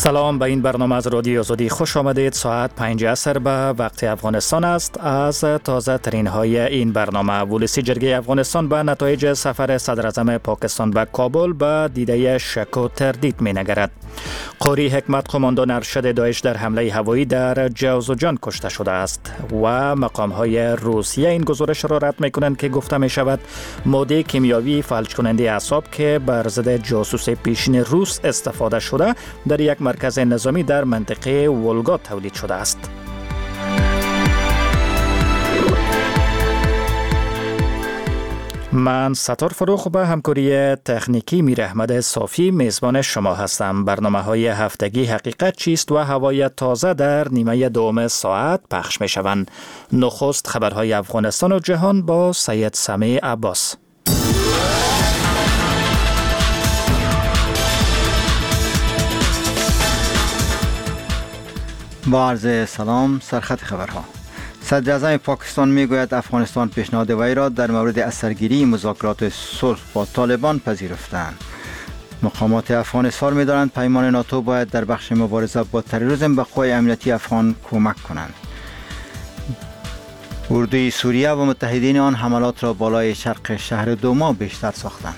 سلام، به این برنامه از رادیو آزادی خوش آمدید. ساعت 5 عصر به وقت افغانستان است. از تازه ترین های این برنامه: ولسی جرگه افغانستان به نتایج سفر صدر اعظم پاکستان به کابل به دیده شک و تردید می نگرد. قاری حکمت قماندان ارشد داعش در حمله هوایی در جوزجان کشته شده است و مقام های روسیه این گزارش را رد می کنند که گفته می شود ماده کیمیاوی فلج کننده اعصاب که بر ضد جاسوسی پیشین روس استفاده شده در یک مرکز نظامی در منطقه ولگا تولید شده است. من ستار فروخ به همکاری تکنیکی میر احمد صافی میزبان شما هستم. برنامه‌های هفتگی حقیقت چیست و هوای تازه در نیمه دوم ساعت پخش می‌شوند. نخست خبرهای افغانستان و جهان با سید سمیع عباس. با عرض سلام، سرخط خبرها. صدر اعظم پاکستان میگوید افغانستان پیشنهاد وی را در مورد اثرگیری مذاکرات صلح با طالبان پذیرفتند. مقامات افغان اظهار می‌دارند پیمان ناتو باید در بخش مبارزه با تروریسم به قوای امنیتی افغان کمک کنند. اردوی سوریه و متحدین آن حملات را بالای شرق شهر دوما بیشتر ساختند.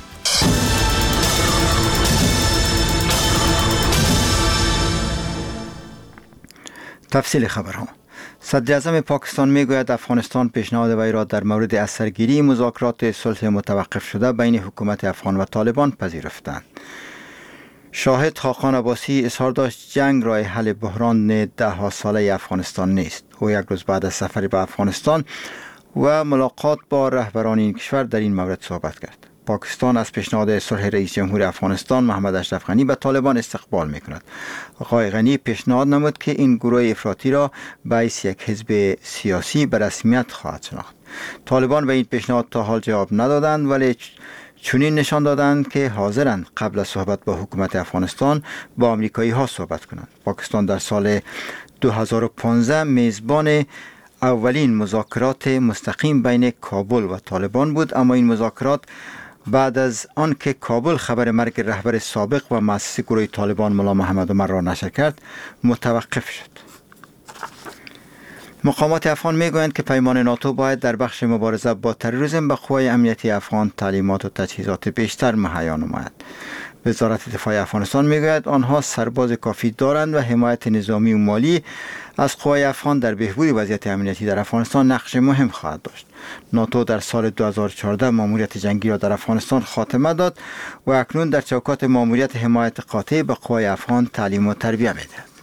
تفصیل خبرها. صدر اعظم پاکستان میگوید افغانستان پیشنهاد وی را در مورد اثرگیری مذاکرات صلح متوقف شده بین حکومت افغان و طالبان پذیرفتند. شاهد خاقان عباسی اظهار داشت جنگ راه حل بحران 10 ساله افغانستان نیست. او یک روز بعد از سفری به افغانستان و ملاقات با رهبران این کشور در این مورد صحبت کرد. پاکستان از پیشنهاد صلح رئیس جمهور افغانستان محمد اشرف غنی به طالبان استقبال می‌کند. آقای غنی پیشنهاد نمود که این گروه افراطی را به حیث یک حزب سیاسی به رسمیت خواهد شناخت. طالبان به این پیشنهاد تا حال جواب ندادند، ولی چنین نشان دادند که حاضرند قبل از صحبت با حکومت افغانستان با آمریکایی‌ها صحبت کنند. پاکستان در سال 2015 میزبان اولین مذاکرات مستقیم بین کابل و طالبان بود، اما این مذاکرات بعد از آن که کابل خبر مرگ رهبر سابق و مؤسس گروه طالبان ملا محمد عمر را نشر کرد متوقف شد. مقامات افغان میگویند که پیمان ناتو باید در بخش مبارزه با تروریسم به قوای امنیتی افغان تعلیمات و تجهیزات بیشتر مهیا نماید. وزارت دفاع افغانستان میگوید آنها سرباز کافی دارند و حمایت نظامی و مالی از قوای افغان در بهبود وضعیت امنیتی در افغانستان نقش مهم خواهد داشت. ناتو در سال 2014 ماموریت جنگی را در افغانستان خاتمه داد و اکنون در چوکات ماموریت حمایت قاطع به قوای افغان تعلیم و تربیت می‌دهد.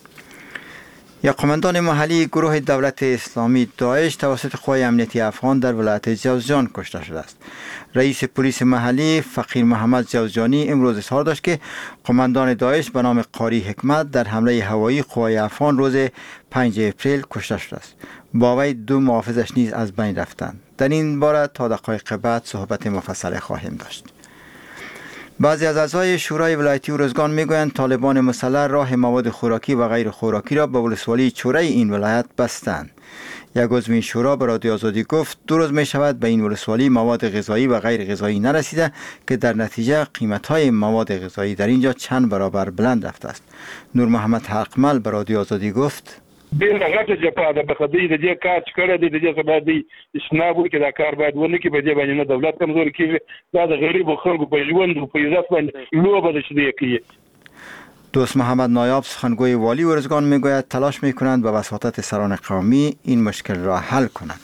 یک قماندان محلی گروه دولت اسلامی داعش توسط قوای امنیتی افغان در ولایت جوزجان کشته شده است. رئیس پلیس محلی فقیر محمد جوزجانی امروز اظهار داشت که قماندان داعش به نام قاری حکمت در حمله هوایی قوای افغان روز 5 اپریل کشته شده است. با وی 2 محافظش نیز از بین رفتند. در این باره تا دقایق بعد صحبت مفصل خواهیم داشت. بعضی از اعضای شورای ولایتی ارزگان میگویند طالبان مسلح راه مواد خوراکی و غیر خوراکی را به ولسوالی چوره این ولایت بستند. یک عضو این شورا به رادیو آزادی گفت 2 روز می شود به این ولسوالی مواد غذایی و غیر غذایی نرسیده که در نتیجه قیمت‌های مواد غذایی در اینجا چند برابر بلند رفته است. نور محمد حقمل به رادیو آزادی گفت ډېر غټه جپا ده په خدای د دې کار چې کړی دی د دې څخه باید اسناب وکړي دا کار باید ونه کړي په دې باندې نه دولت کمزوري کیږي دا د غریبو خلکو په ژوند او په عزت باندې لوبه ده چې دی کوي. دوست محمد نایاب سخنگوی والی ارزگان میگوید تلاش میکنند به وساطت سران قومی این مشکل را حل کنند.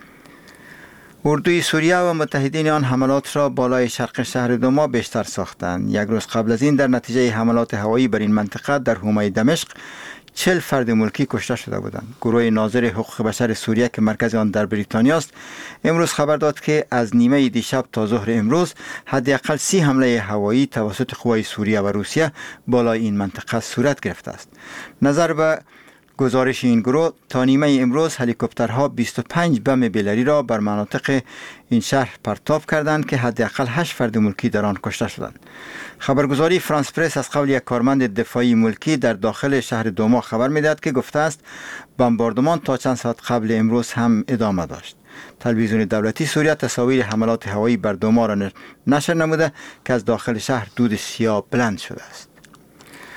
اردوی سوریه و متحدین آن حملات را بالای شرق شهر دوما بیشتر ساختند. یک روز قبل از این در نتیجه حملات هوایی بر این منطقه در حومه دمشق 40 فرد ملکی کشته شده بودند. گروه ناظر حقوق بشر سوریه که مرکز آن در بریتانیا است امروز خبر داد که از نیمه دیشب تا ظهر امروز حداقل 30 حمله هوایی توسط قوای سوریه و روسیه بالای این منطقه صورت گرفته است. نظر به گزارش این گروه تا نیمه امروز هلیکوپترها 25 بم بیلری را بر مناطق این شهر پرتاب کردند که حداقل 8 فرد ملکی در آن کشته شدند. خبرگزاری فرانس پرس از قول یک کارمند دفاعی ملکی در داخل شهر دوما خبر می‌دهد که گفته است بمباردمان تا چند ساعت قبل امروز هم ادامه داشت. تلویزیون دولتی سوریه تصاویر حملات هوایی بر دوما را نشر نموده که از داخل شهر دود سیاه بلند شده است.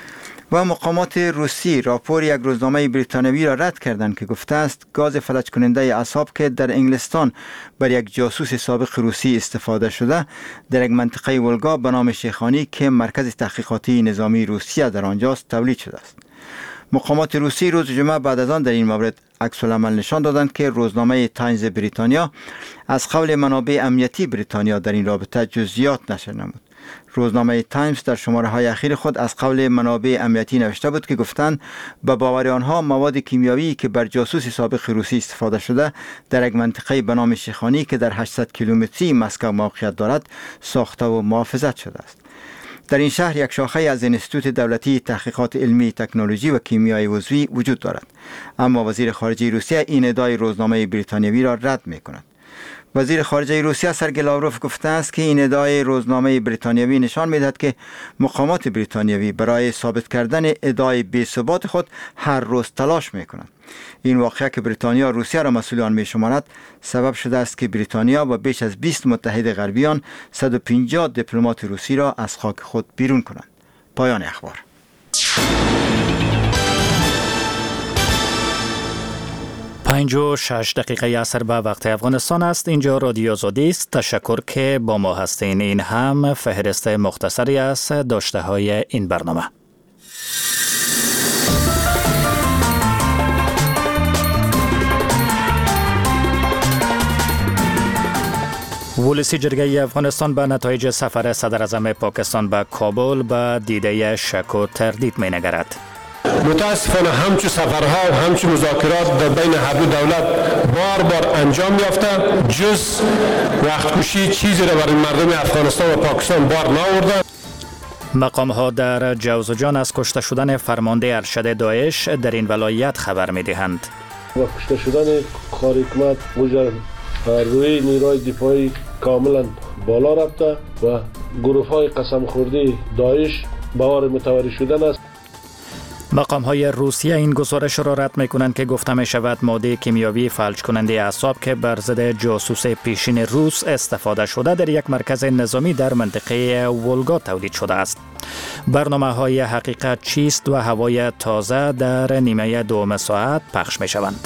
و مقامات روسی راپور یک روزنامه بریتانیایی را رد کردند که گفته است گاز فلج کننده اعصاب که در انگلستان بر یک جاسوس سابق روسی استفاده شده در یک منطقه ولگا به نام شیخانی که مرکز تحقیقاتی نظامی روسیه در آنجاست تولید شده است. مقامات روسی روز جمعه بعد از آن در این مورد عکس العمل نشان دادند که روزنامه تایمز بریتانیا از قول منابع امنیتی بریتانیا در این رابطه جزئیات نشر نمود. روزنامه تایمز در شماره های اخیر خود از قول منابع امنیتی نوشته بود که گفتند به باور آنها مواد کیمیایی که بر جاسوس سابق روسی استفاده شده در یک منطقه به نام شیخانی که در 800 کیلومتری مسکو موقعیت دارد ساخته و محافظت شده است. در این شهر یک شاخه از انستیتوت دولتی تحقیقات علمی، تکنولوژی و کیمیای عضوی وجود دارد، اما وزیر خارجه روسیه این ادعای روزنامه بریتانیایی را رد می‌کند. وزیر خارجه روسیه سرگئی لاوروف گفته است که این ادعای روزنامه بریتانیایی نشان می‌دهد که مقامات بریتانیایی برای ثابت کردن ادعای بی‌ثبات خود هر روز تلاش می‌کنند. این واقعه که بریتانیا روسیه را مسئول آن می‌شمارد سبب شده است که بریتانیا با بیش از 20 متحد غربیان 150 دیپلمات روسی را از خاک خود بیرون کنند. پایان اخبار. 5:06 عصر به وقت افغانستان است. اینجا رادیو آزادی است. تشکر که با ما هستین. این هم فهرست مختصری از داشته های این برنامه. ولسی جرگه افغانستان به نتایج سفر صدر اعظم پاکستان به کابل به دیده شک و تردید می نگرد. متاسفانه همچو سفرها و همچو مذاکرات در بین هر دو دولت بار انجام یافته، جز وقت کشی چیزی را برای مردم افغانستان و پاکستان بار نآورده. مقام ها در جوزجان از کشته شدن فرمانده ارشد داعش در این ولایت خبر می دهند. و کشته شدن خار حکومت روی نیروی دفاعی کاملا بالا رفته و گروه های قسم خورده داعش باور متواری شدن است. مقام های روسیه این گزارش را رد می کنند که گفته می شود ماده کیمیاوی فلج کننده اعصاب که بر ضد جاسوس پیشین روس استفاده شده در یک مرکز نظامی در منطقه ولگا تولید شده است. برنامه های حقیقت چیست و هوای تازه در نیمه دوم ساعت پخش می شوند.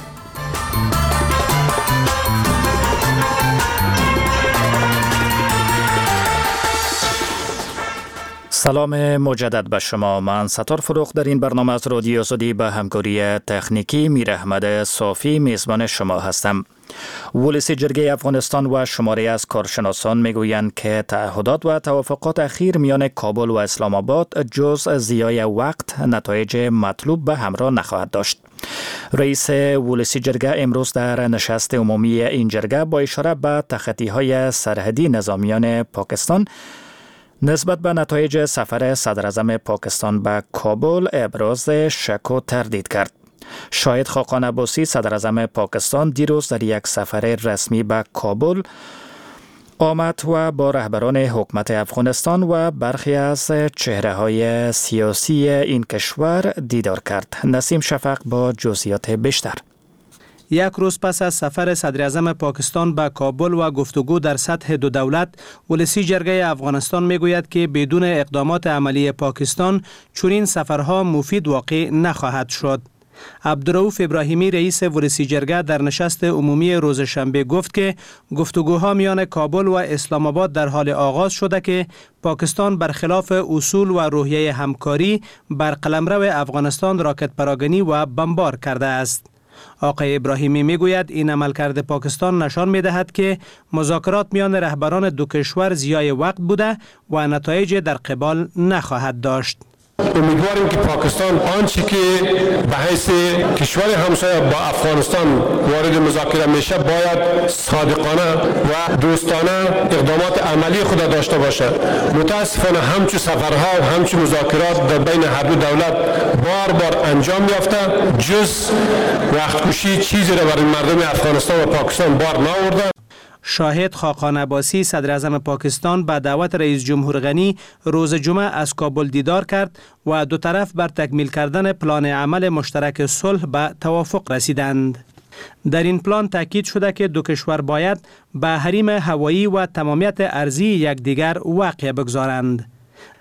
سلام مجدد به شما. من ستار فروخ در این برنامه از رادیو آزادی به همکاری تکنیکی میر احمد صافی میزبان شما هستم. ولسی جرگه افغانستان و شماره از کارشناسان میگویند که تعهدات و توافقات اخیر میان کابل و اسلام آباد جز ضیاع وقت نتایج مطلوب به همراه نخواهد داشت. رئیس ولسی جرگه امروز در نشست عمومی این جرگه با اشاره به تخطی‌های سرحدی نظامیان پاکستان نسبت به نتایج سفر صدر اعظم پاکستان به کابل ابراز شک و تردید کرد. شاهد خاقان عباسی صدر اعظم پاکستان دیروز در یک سفر رسمی به کابل آمد و با رهبران حکومت افغانستان و برخی از چهره‌های سیاسی این کشور دیدار کرد. نسیم شفق با جزئیات بیشتر. یک روز پس از سفر صدر اعظم پاکستان به کابل و گفتگو در سطح دو دولت، ولسی جرگه افغانستان میگوید که بدون اقدامات عملی پاکستان چنین سفرها مفید واقع نخواهد شد. عبدالرؤوف ابراهیمی رئیس ولسی جرگه در نشست عمومی روز شنبه گفت که گفتگوها میان کابل و اسلام آباد در حال آغاز شده که پاکستان برخلاف اصول و روحیه همکاری بر قلمرو افغانستان راکت پراگنی و بمبار کرده است. آقای ابراهیمی میگوید این عملکرد پاکستان نشان میدهد که مذاکرات میان رهبران دو کشور ضیاع وقت بوده و نتایج در قبال نخواهد داشت. امیدواریم که پاکستان آنچه که به حیث کشور همسایه با افغانستان وارد مذاکره میشه باید صادقانه و دوستانه اقدامات عملی خود داشته باشد. متاسفانه همچو سفرها و همچو مذاکرات در بین هر دو دولت بار انجام یافته، جز وقت کشی چیزی را برای مردم افغانستان و پاکستان بار نآورده. شاهد خاقان عباسی صدر اعظم پاکستان به دعوت رئیس جمهور غنی روز جمعه از کابل دیدار کرد و دو طرف بر تکمیل کردن پلان عمل مشترک صلح به توافق رسیدند. در این پلان تاکید شده که دو کشور باید به حریم هوایی و تمامیت ارضی یکدیگر واقع بگذارند.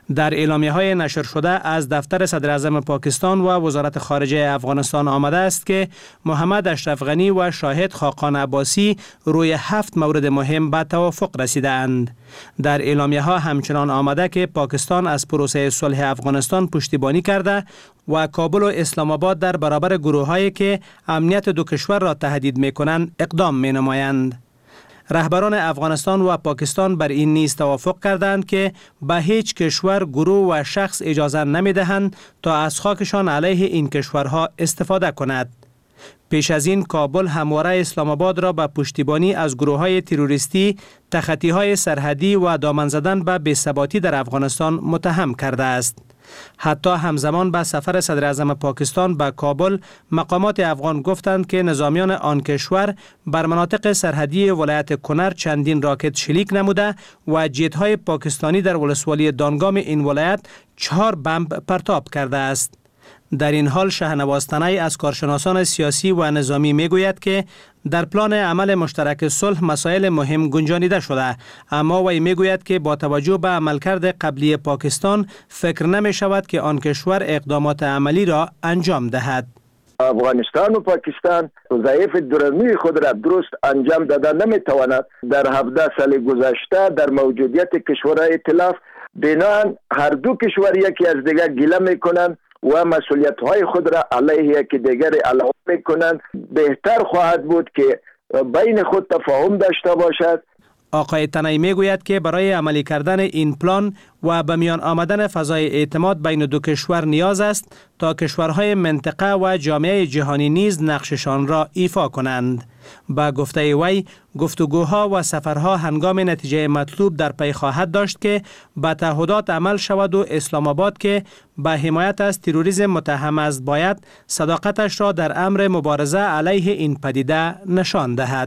در اعلامیه‌های نشر شده از دفتر صدر اعظم پاکستان و وزارت خارجه افغانستان آمده است که محمد اشرف غنی و شاهد خاقان عباسی روی 7 مورد مهم به توافق رسیدند. در اعلامیه‌ها همچنان آمده که پاکستان از پروسه صلح افغانستان پشتیبانی کرده و کابل و اسلام آباد در برابر گروه‌هایی که امنیت دو کشور را تهدید می‌کنند اقدام می‌نمایند. رهبران افغانستان و پاکستان بر این نیز توافق کردند که به هیچ کشور، گروه و شخص اجازه نمی‌دهند تا از خاکشان علیه این کشورها استفاده کند. پیش از این کابل همواره اسلام آباد را به پشتیبانی از گروه‌های تروریستی، تخطی‌های سرحدی و دامن زدن به بی‌ثباتی در افغانستان متهم کرده است. حتی همزمان با سفر صدر اعظم پاکستان به کابل، مقامات افغان گفتند که نظامیان آن کشور بر مناطق سرحدی ولایت کنر چندین راکت شلیک نموده و جت‌های پاکستانی در ولسوالی دانگام این ولایت 4 بمب پرتاب کرده است. در این حال شهنواز تنی از کارشناسان سیاسی و نظامی میگوید که در پلان عمل مشترک صلح مسائل مهم گنجانیده شده، اما وی میگوید که با توجه به عملکرد قبلی پاکستان فکر نمی شود که آن کشور اقدامات عملی را انجام دهد. افغانستان و پاکستان وظایف درونی خود را درست انجام دادن نمیتواند. در 17 سال گذشته در موجودیت کشورهای ائتلاف بنان هر دو کشور یکی از دیگر گله میکنند و مسئولیت‌های خود را علیه یکی دیگر اعلام می‌کنند. بهتر خواهد بود که بین خود تفاهم داشته باشد. آقای تنی میگوید که برای عملی کردن این پلان و به میان آمدن فضای اعتماد بین دو کشور نیاز است تا کشورهای منطقه و جامعه جهانی نیز نقششان را ایفا کنند. با گفته وی، گفتگوها و سفرها هنگام نتیجه مطلوب در پی خواهد داشت که به تعهدات عمل شود و اسلام آباد که به حمایت از تروریسم متهم است باید صداقتش را در امر مبارزه علیه این پدیده نشان دهد.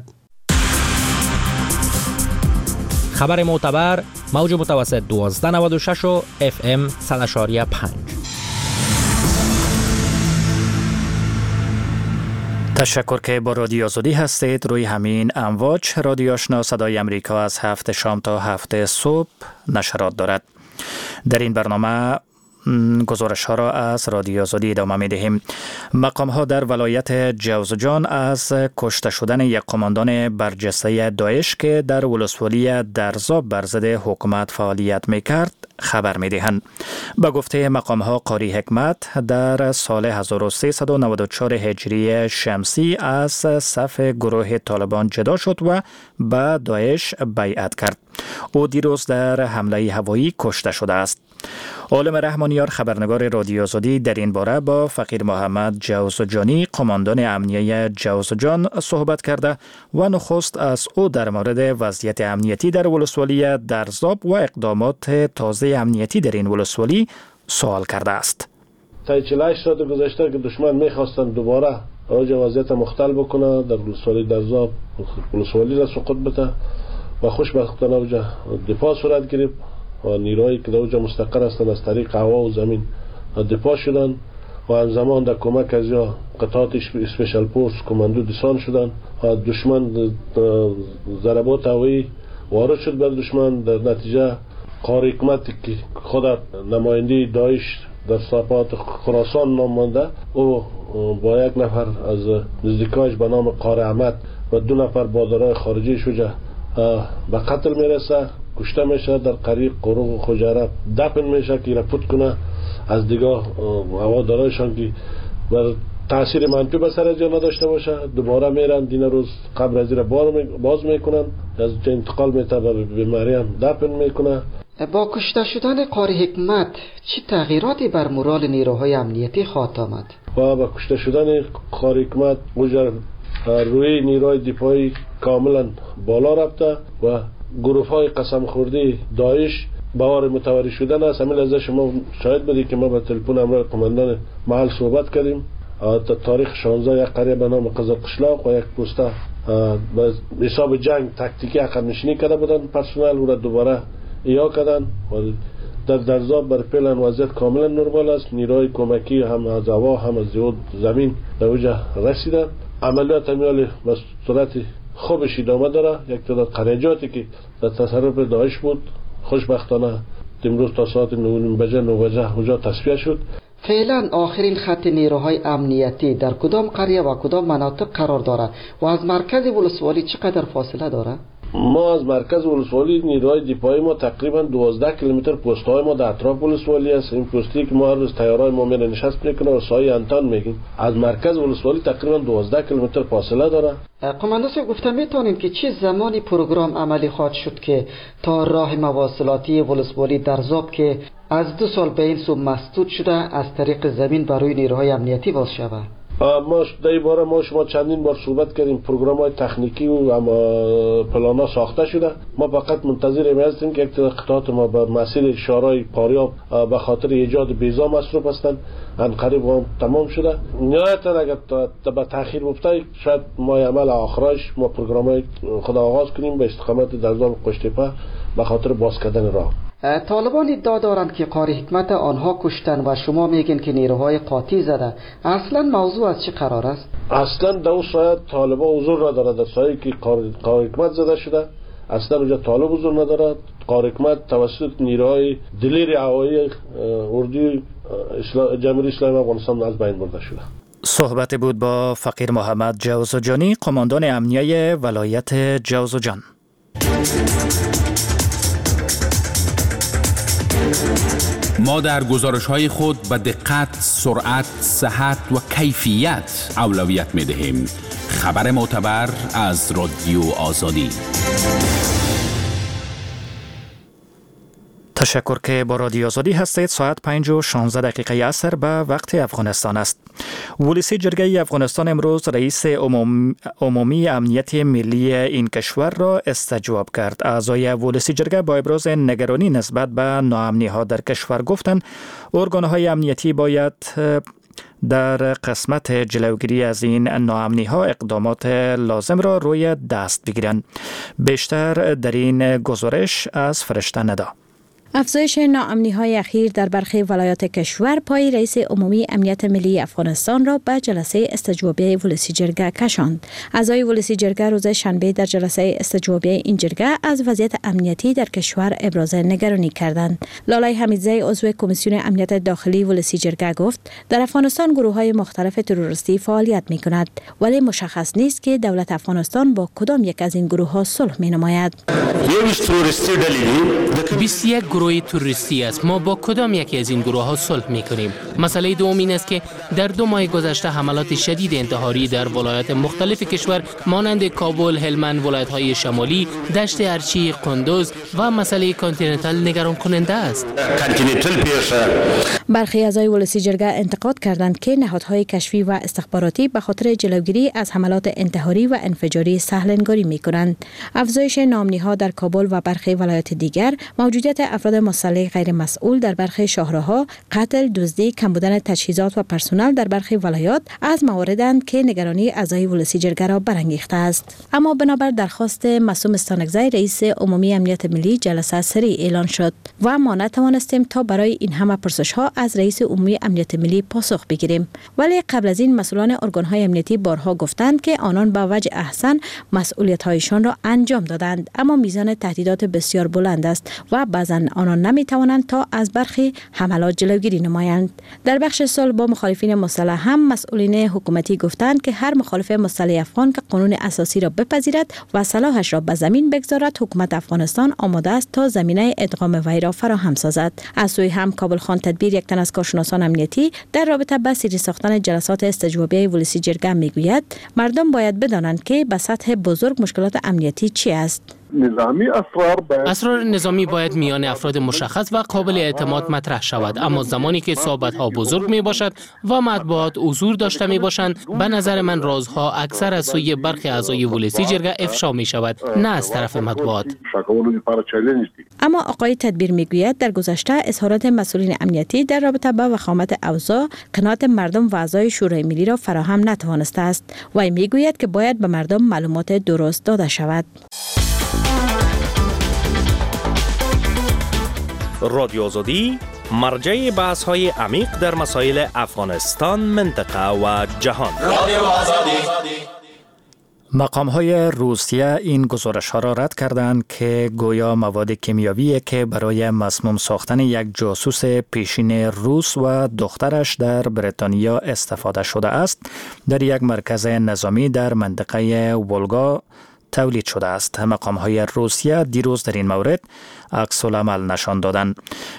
خبر معتبر، موج متوسط 1296 و FM 100.5. تشکر که با رادیو آزادی هستید. روی همین امواج رادیو آشنا صدای امریکا از 7 شام تا 7 صبح نشرات دارد. در این برنامه گزارش ها را از رادیو آزادی ادامه می دهیم. مقام ها در ولایت جوزجان از کشته شدن یک قماندان برجسته داعش که در ولسوالی درزاب بر ضد حکومت فعالیت می کرد خبر می دهند. به گفته مقام ها، قاری حکمت در سال 1394 هجری شمسی از صف گروه طالبان جدا شد و به داعش بیعت کرد. او دیروز در حمله هوایی کشته شده است. عالم رحمانیار خبرنگار رادیو آزادی در این باره با فقیر محمد جوزجانی قماندان امنیه جوزجان صحبت کرده و نخست از او در مورد وضعیت امنیتی در ولسوالی درزاب و اقدامات تازه امنیتی در این ولسوالی سوال کرده است. تا 48 ساعت گذشته که دشمن میخواستن دوباره اوج وضعیت مختل بکنه در ولسوالی درزاب، ولسوالی را سقوط بده و خوشبختانه اوجا دفاع صورت گرفت و نیروهایی که در اوجا مستقر هستند از طریق هوا و زمین دفاع شدند و همزمان در کمک از یا قطعات اسپیشال فورس کماندو دسان شدند و دشمن ضربات هوایی وارد شد بر دشمن. در نتیجه قاری حکمتی که خود نماینده داعش در صفات خراسان نام مانده، او با یک نفر از نزدیکایش به نام قاری احمد و 2 نفر بازارهای خارجی شجاع به قتل میرسه، کشته میشه. در قریق قروق خجره دفن میشه که رفت کنه از دیگه هوادارایشان که بر تاثیر منفی به سر جا نداشته باشه. دوباره میرن دین روز قبر از باز میکنن، از انتقال میته به مریم دفن میکنه. با کشته شدن قاری حکمت چه تغییراتی بر مورال نیروهای امنیتی خواهد آمد؟ و با کشته شدن قاری حکمت روی نیروهای دفاعی کاملا بالا رفته و گروه های قسم خورده داعش بوار متواری شدن است. همین لحظه شما شاهد بودید که ما با تلفن همراه قماندان محل صحبت کردیم. تا تاریخ 16 یک قریه به نام قزل قشلاق و یک پوسته به حساب جنگ تاکتیکی عقب نشینی کرده بودن، پرسنل او را دوباره احیا کردن و در درزاب بر فعلا وضعیت کاملا نرمال است. نیروهای کمکی هم از هوا هم از زمین در اوجا رسیدن. عملیات همیال به صورت خوبش ادامه داره. یک تعداد قریجاتی که در تصرف داعش بود خوشبختانه امروز تا ساعت 9 بجه اونجا تصفیه شد. فعلا آخرین خط نیروهای امنیتی در کدام قریه و کدام مناطق قرار دارد و از مرکز ولسوالی چقدر فاصله دارد؟ ما از مرکز ولسوالی نیروهای دفاعی ما تقریبا 12 کیلومتر پست‌های ما در اطراف ولسوالی است. این پستی که ما هر روز تیارای ما میره نشست میکنه و سایه انتان میگیم. از مرکز ولسوالی تقریبا 12 کیلومتر فاصله داره. قماندان صاحب گفته میتونیم که چه زمانی پروگرام عملی خواهد شد که تا راه مواصلاتی ولسوالی در زاب که از 2 سال به این سو مسدود شده از طریق زمین برای نیروهای امنیتی باز شود؟ ما در باره ما شما چندین بار صحبت کردیم، پروگرام‌های تکنیکی و پلانا ساخته شده. ما فقط منتظر هستیم که یک قطعات ما به مسیر شارای پاریاب به خاطر ایجاد بیضا مصروف هستند. ان قریب هم تمام شده. نهایتا اگر به تاخیر بفته شاید ما عمل آخرش ما پروگرام‌های خود آغاز کنیم به استقامت درزان قشتیپه به خاطر باز کردن راه. طالبان ادعا دارند که قاری حکمت آنها کشتن و شما میگین که نیروهای قاطی زده. اصلا موضوع از چه قرار است؟ اصلا در اون سایه طالبان حضور ندارد. در سایه که قاری حکمت زده شده اصلا اونجا طالب حضور ندارد. قاری حکمت توسط نیروهای دلیر هوایی اردوی جمهوری اسلامی افغانستان از بین برده شده. صحبت بود با فقیر محمد جوزجانی، قماندان امنیه ولایت جوزجان. ما در گزارش‌های خود به دقت، سرعت، صحت و کیفیت اولویت می‌دهیم. خبر معتبر از رادیو آزادی. تشکر که با رادیو آزادی هستید. ساعت 5:16 عصر به وقت افغانستان است. ولسی جرگه افغانستان امروز رئیس عمومی امنیت ملی این کشور را استجواب کرد. اعضای ولسی جرگه با ابراز نگرانی نسبت به ناامنی‌ها در کشور گفتند ارگان‌های امنیتی باید در قسمت جلوگیری از این ناامنی‌ها اقدامات لازم را روی دست بگیرند. بیشتر در این گزارش از فرشته ندا. افزایش ناامنی‌های اخیر در برخی ولایات کشور پای رئیس عمومی امنیت ملی افغانستان را به جلسه استجوابیه ولسی جرگه کشاند. اعضای ولسی جرگه روز شنبه در جلسه استجوابیه این جرگه از وضعیت امنیتی در کشور ابراز نگرانی کردند. لالای حمیدزی عضو کمیسیون امنیت داخلی ولسی جرگه گفت در افغانستان گروه‌های مختلف تروریستی فعالیت می‌کنند ولی مشخص نیست که دولت افغانستان با کدام یک از این گروه‌ها صلح می‌نماید. 21 گروه تروریستی است. ما با کدام یکی از این گروه ها صلح میکنیم؟ مسئله دوم این است که در 2 ماه گذشته حملات شدید انتحاری در ولایات مختلف کشور مانند کابل، هلمند، ولایت های شمالی، دشت ارچی، قندوز و مسئله کانتیننتال نگران کننده است. برخی اعضای ولسی جرگه انتقاد کردند که نهادهای کشفی و استخباراتی به خاطر جلوگیری از حملات انتحاری و انفجاری سهل‌انگاری میکنند. افزایش ناامنی‌ها در کابل و برخی ولایات دیگر، موجودیت افراد مسلح غیر مسئول در برخی شهرها، قتل، دزدی، کمبودن تجهیزات و پرسنل در برخی ولایات از مواردند که نگرانی اعضای ولسی جرگه را برانگیخته است. اما بنابر درخواست معصوم استانکزی رئیس عمومی امنیت ملی جلسه سریع اعلان شد و ما نتوانستیم تا برای این همه پرسش‌ها از رئیس عمومی امنیت ملی پاسخ بگیریم. ولی قبل از این مسئولان ارگان‌های امنیتی بارها گفتند که آنان با وجه احسن مسئولیت‌هایشان را انجام دادند، اما میزان تهدیدات بسیار بلند است و بعضاً آنان نمی‌توانند تا از برخی حملات جلوگیری نمایند. در بخش صلح با مخالفین مسلح هم مسئولین حکومتی گفتند که هر مخالف مسلح افغان که قانون اساسی را بپذیرد و سلاحش را به زمین بگذارد، حکومت افغانستان آماده است تا زمینه ادغام وی را فراهم سازد. از سوی هم کابل خان تدبیر، یک تن از کارشناسان امنیتی، در رابطه با سری ساختن جلسات استجوابیه ولسی جرگه میگوید مردم باید بدانند که به سطح بزرگ مشکلات امنیتی چی است. اسرار نظامی باید میان افراد مشخص و قابل اعتماد مطرح شود، اما زمانی که صحبت‌ها بزرگ می باشد و مطبوعات حضور داشته می باشند، به نظر من رازها اکثر از سوی برخی اعضای ولسی جرگه افشا می شود، نه از طرف مطبوعات. اما آقای تدبیر میگوید در گذشته اظهارات مسئولین امنیتی در رابطه با وخامت اوضاع قناعت مردم و اعضای شورای ملی را فراهم نتوانسته است و میگوید که باید به مردم معلومات درست داده شود. رادیو آزادی مرجع بحث‌های عمیق در مسائل افغانستان، منطقه و جهان. رادیو آزادی. مقام‌های روسیه این گزارش‌ها را رد کردند که گویا مواد کیمیاویی که برای مسموم ساختن یک جاسوس پیشین روس و دخترش در بریتانیا استفاده شده است، در یک مرکز نظامی در منطقه ولگا تولید شده است. مقام‌های روسیه دیروز در این مورد عکس‌العمل نشان دادند.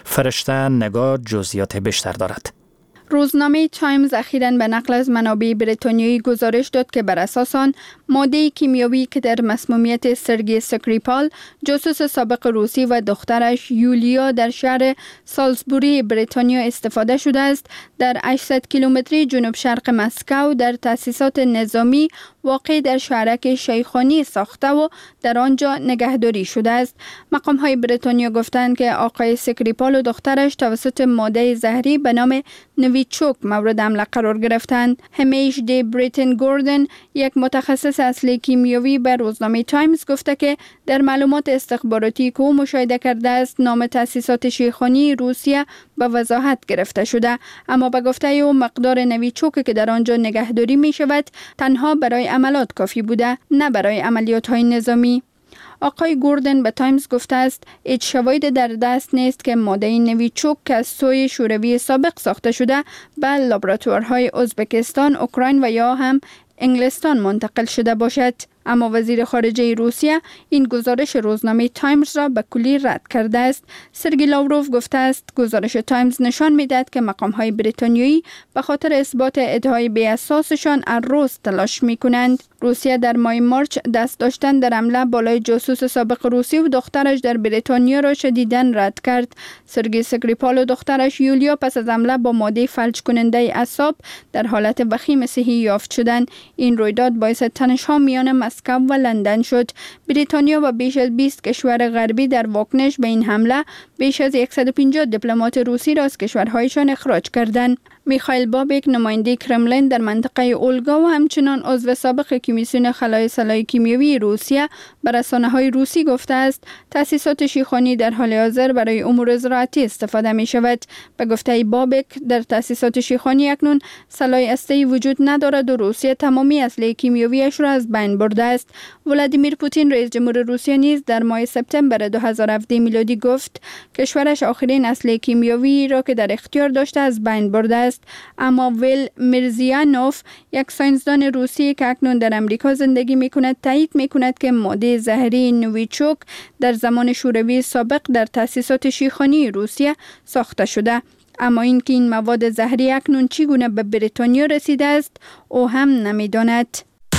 فرشته نگاه جزئیات بیشتر دارد. روزنامه تایمز اخیراً به نقل از منابع بریتانیایی گزارش داد که بر اساس آن ماده کیمیاوی که در مسمومیت سرگی سکریپال، جاسوس سابق روسی و دخترش یولیا در شهر سالزبوری بریتانیا استفاده شده است، در 800 کیلومتری جنوب شرق مسکو در تأسیسات نظامی واقع در شهرک شیخانی ساخته و در آنجا نگهداری شده است. مقام‌های بریتانیا گفتند که آقای سکریپال و دخترش توسط ماده زهری به نام نویچوک مورد حمله قرار گرفتند. همیش دی بریتن گوردن، یک متخصص اصلی کیمیاوی، به روزنامه تایمز گفته که در معلومات استخباراتی که او مشاهده کرده است، نام تأسیسات شیخانی روسیه به وضاحت گرفته شده، اما به گفته او مقدار نویچوک که در آنجا نگهداری می شود تنها برای عملات کافی بوده، نه برای عملیات های نظامی. آقای گوردن به تایمز گفته است هیچ شواهدی در دست نیست که ماده نویچوک که از سوی شوروی سابق ساخته شده به لابراتوارهای ازبکستان، اوکراین و یا هم انگلستان منتقل شده باشد. اما وزیر خارجه روسیه این گزارش روزنامه تایمز را به کلی رد کرده است. سرگی لاوروف گفته است گزارش تایمز نشان می‌دهد که مقام‌های بریتانیایی به خاطر اثبات ادعای بی‌اساسشان هر روز تلاش می‌کنند. روسیه در ماه مارچ دست داشتن در حمله بالای جاسوس سابق روسی و دخترش در بریتانیا را شدیداً رد کرد. سرگی سکریپال و دخترش یولیا پس از حمله با ماده فلج کننده اعصاب در حالت وخیم صحی یافت شدند. این رویداد باعث تنش‌ها میان مسکو و لندن شد. بریتانیا و بیش از 20 کشور غربی در واکنش به این حمله بیش از 150 دیپلمات روسی را از کشورهایشان اخراج کردند. میخائیل بابک، نماینده کرملین در منطقه اولگا و همچنان عضو سابق کمیسیون خلای سلاح کیمیاوی روسیه به رسانه‌های روسی گفته است تأسیسات شیخانی در حال حاضر برای امور زراعتی استفاده می شود. به گفته بابک در تأسیسات شیخانی اکنون سلاح هسته‌ای وجود ندارد و روسیه تمامی اسلحه کیمیاویش را از بین برده است. ولادیمیر پوتین رئیس جمهور روسیه نیز در ماه سپتامبر 2017 میلادی گفت کشورش آخرین اسلحه کیمیاوی را که در اختیار داشته از بین برده است. اما ویل میرزیانوف، یک ساینسدان روسی که اکنون در امریکا زندگی می‌کند، تایید می‌کند که ماده زهری نویچوک در زمان شوروی سابق در تأسیسات شیخانی روسیه ساخته شده. اما اینکه این مواد زهری اکنون چگونه به بریتانیا رسیده است او هم نمی‌داند.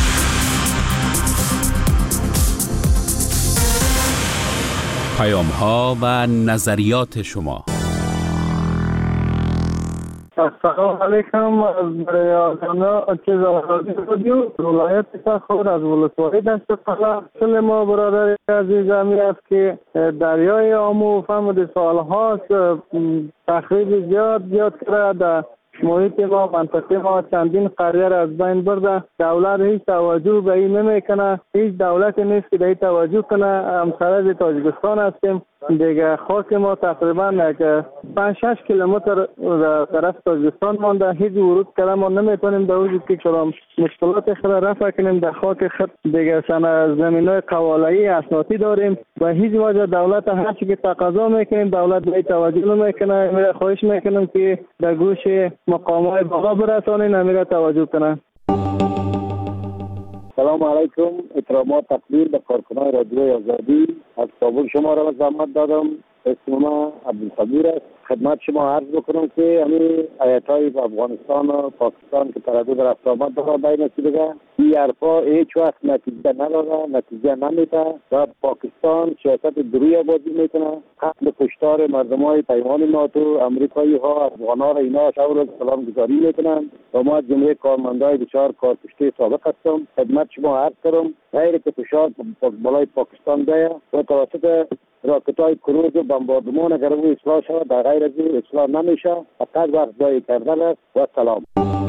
پیام‌ها و نظریات شما. السلام علیکم. از رادیو ولایت خود از ولسوالی دشت قلعه. اصل ما برادر عزیز همی است که دریای آمو فهمد سالهاست تخریب زیاد کرده در محیط ما، منطقه ما چندین قریه را از بین برده. دولت هیچ توجه به این نمیکنه، هیچ دولتی نیست که به این توجه کنه. همسرز تاجیکستان هستیم دیگه، خاک ما تقریبا 5-6 کیلومتر طرف تاجیکستان مانده، هیچ ورود کرده ما نمیتونیم به وجود که کلام مشکلات خود رفع کنیم. در خاک خود دیگه زمینای قوالایی اسناتی داریم و هیچ وجه دولت هر چی که تقاضا میکنیم دولت به توجه نمیکنه. میره خواهش میکنم که در گوش مقامات بالا برسانین، نمیره توجه کنه. سلام علیکم. احترامات تقدیم به کارکنان رادیوی آزادی. از کابل شما را زحمت دادم. اسم ما عبدالصبور است. خدمت شما عرض بکنم که همین آیت‌های افغانستان و پاکستان که تردد رفت آمد داره بین دیگه، این حرفا هیچ وقت نتیجه نداره، نتیجه نمیده و پاکستان سیاست درویی بازی میکنه. قتل کشتار مردمای پیمان ناتو، امریکایی ها افغانا را اینا شب سلام گزاری میکنن و ما جمله کارمندای بسیار کارکشته سابق هستم. خدمت شما عرض کنم غیر که فشار بالای پاکستان بیه و توسط راکت‌های کروز و بمباردمان اگر او اصلاح شود در غیر از این اصلاح نمیشه، فقط وقت ضایع کردن است. و سلام.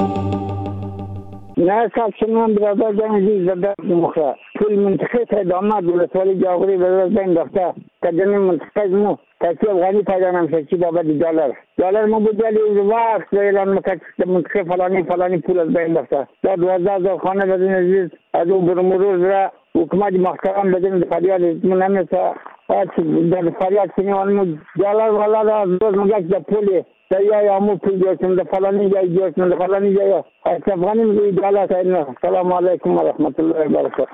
نه من برادر جنگی زده مخه کل منطقه ادامه ولسوالی جاغوری برادر انداخته که جنی منطقه مو تاکی افغانی پیدا نمیشه چی بابت دلار ما بود ولی وقت اعلان میکرد منطقه فلانی پول از بین رفته. در 12,000 خانه بدون عزیز از اون برمروز را حکومت محترم بدون فریاد من نمیشه. در فریاد سنیوان دلار والا را از روز مگه که پولی یا امو پول جوشن در فلانی جای جوشن در فلانی جای از افغانی میگوی دلار ساینا. سلام علیکم و رحمت الله و برکاته.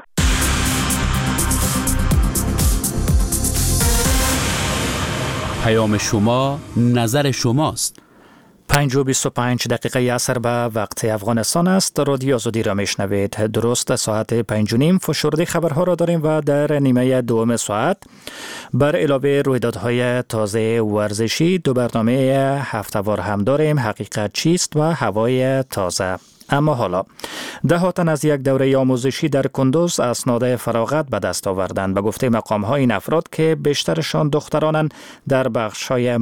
پیام شما نظر شماست. 5:25 دقیقه عصر به وقت افغانستان است. رادیو آزادی را میشنوید. درست ساعت 5:30 فشرده خبرها را داریم و در نیمه دوم ساعت بر علاوه رویدادهای تازه ورزشی 2 برنامه هفته‌وار هم داریم. حقیقت چیست و هوای تازه. اما حالا 10 تن از یک دوره آموزشی در کندوز اسناد فراغت به دست آوردند. به گفته مقام‌ها این افراد که بیشترشان دخترانند در بخش‌های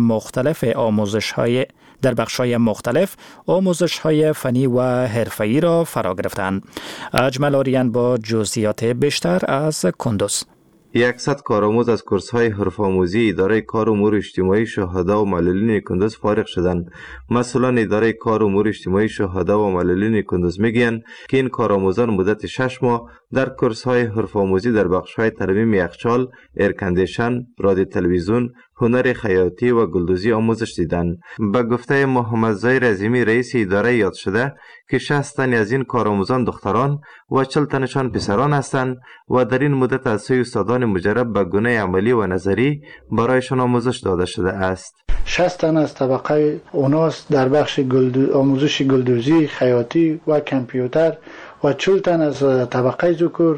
مختلف آموزش‌های فنی و حرفه‌ای را فرا گرفتند. اجمل آریان با جزئیات بیشتر از کندوز. 100 کارآموز از کورس‌های حرف‌آموزی اداره کار امور اجتماعی شهدا و معلولین کندوز فارغ شدند. مسئولان اداره کار امور اجتماعی شهدا و معلولین کندوز میگویند که این کارآموزان مدت 6 ماه در کورس‌های حرف‌آموزی در بخش‌های ترمیم یخچال، ایرکندیشن، رادیو تلویزیون، هنر خیاطی و گلدوزی آموزش دیدند. به گفته محمد ظاهر عظیمی رئیس اداره یاد شده که 60 تن از این کارآموزان دختران و 40 تنشان پسران هستند و در این مدت از سوی استادان مجرب به گونه عملی و نظری برایشان آموزش داده شده است. 60 تن از طبقه اوناس در بخش آموزش گلدوزی، خیاطی و کامپیوتر و 40 تن از طبقه ذکور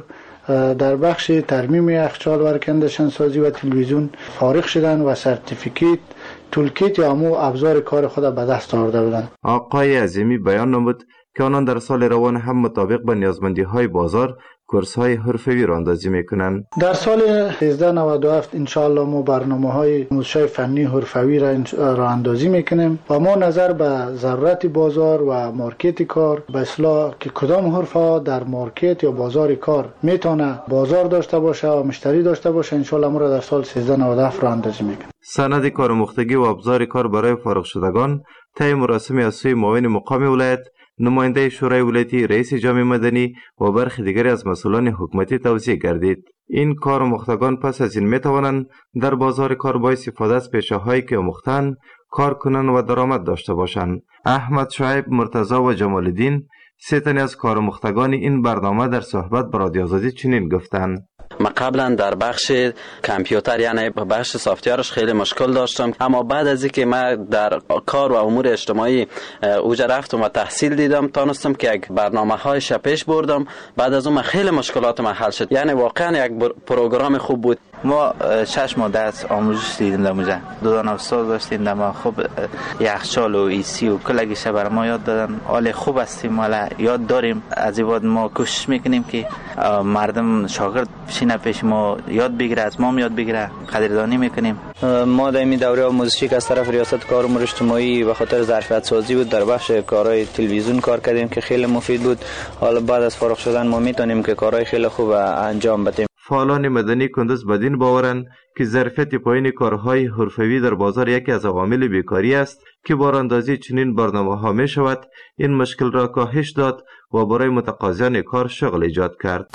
در بخش ترمیم یخچال و ایرکندیشن سازی و تلویزیون فارغ شدند و سرتیفیکیت تولکیت یا همو ابزار کار خود به دست آورده بودند. آقای عظیمی بیان نمود که آنان در سال روان هم مطابق به نیازمندی‌های بازار کورس‌های حرفه‌ای را اندازی می‌کنند. در سال 1397 انشاءالله ما برنامه‌های آموزش‌های فنی حرفه‌ای را اندازی می‌کنیم و ما نظر به ضرورت بازار و مارکت کار به اصطلاح که کدام حرفه‌ها در مارکت یا بازار کار میتونه بازار داشته باشه و مشتری داشته باشه انشاءالله ما را در سال 1397 را اندازی می‌کنیم. سند کارآموختگی و ابزار کار برای فارغ شدگان طی مراسمی از سوی معاون مقام ولایت، نماینده شورای ولایتی، رئیس جامعه مدنی و برخی دیگری از مسئولان حکومتی توزیع گردید. این کارآموختگان پس از این می توانند در بازار کار با استفاده از پیشه‌هایی که آموختند کار کنند و درآمد داشته باشند. احمد شعیب، مرتضی و جمال الدین، 3 تن از کارآموختگان این برنامه در صحبت با رادیو آزادی چنین گفتند: ما قبلا در بخش کامپیوتر یعنی بخش سافتورش خیلی مشکل داشتم، اما بعد از اینکه ما در کار و امور اجتماعی اوجا رفتم و تحصیل دیدم تانستم که یک برنامه‌هایش پیش بردم. بعد از اون خیلی مشکلات ما حل شد. یعنی واقعا یک پروگرام خوب بود. ما 6 ماه درس آموزش دیدیم در موزه. دو دانه استاد داشتیم در ما خوب یخچال و ایسی و کلگیش بر ما یاد دادن. حال خوب هستیم، حالا یاد داریم. از این بعد ما کوشش میکنیم که مردم شاگرد بشینه پیش ما یاد بگیره، از ما یاد بگیره، قدردانی میکنیم. ما در این دوره آموزشی که از طرف ریاست کار امور اجتماعی به خاطر ظرفیت سازی بود در بخش کارهای تلویزیون کار کردیم که خیلی مفید بود. حالا بعد از فارغ شدن ما میتونیم که کارهای خیلی خوب انجام بدیم. فعالان مدنی کندوز بدین باورند که ظرفیت پایین کارهای حرفه‌ای در بازار یکی از عوامل بیکاری است که با راندازی چنین برنامه‌ها می شود این مشکل را کاهش داد و برای متقاضیان کار شغل ایجاد کرد.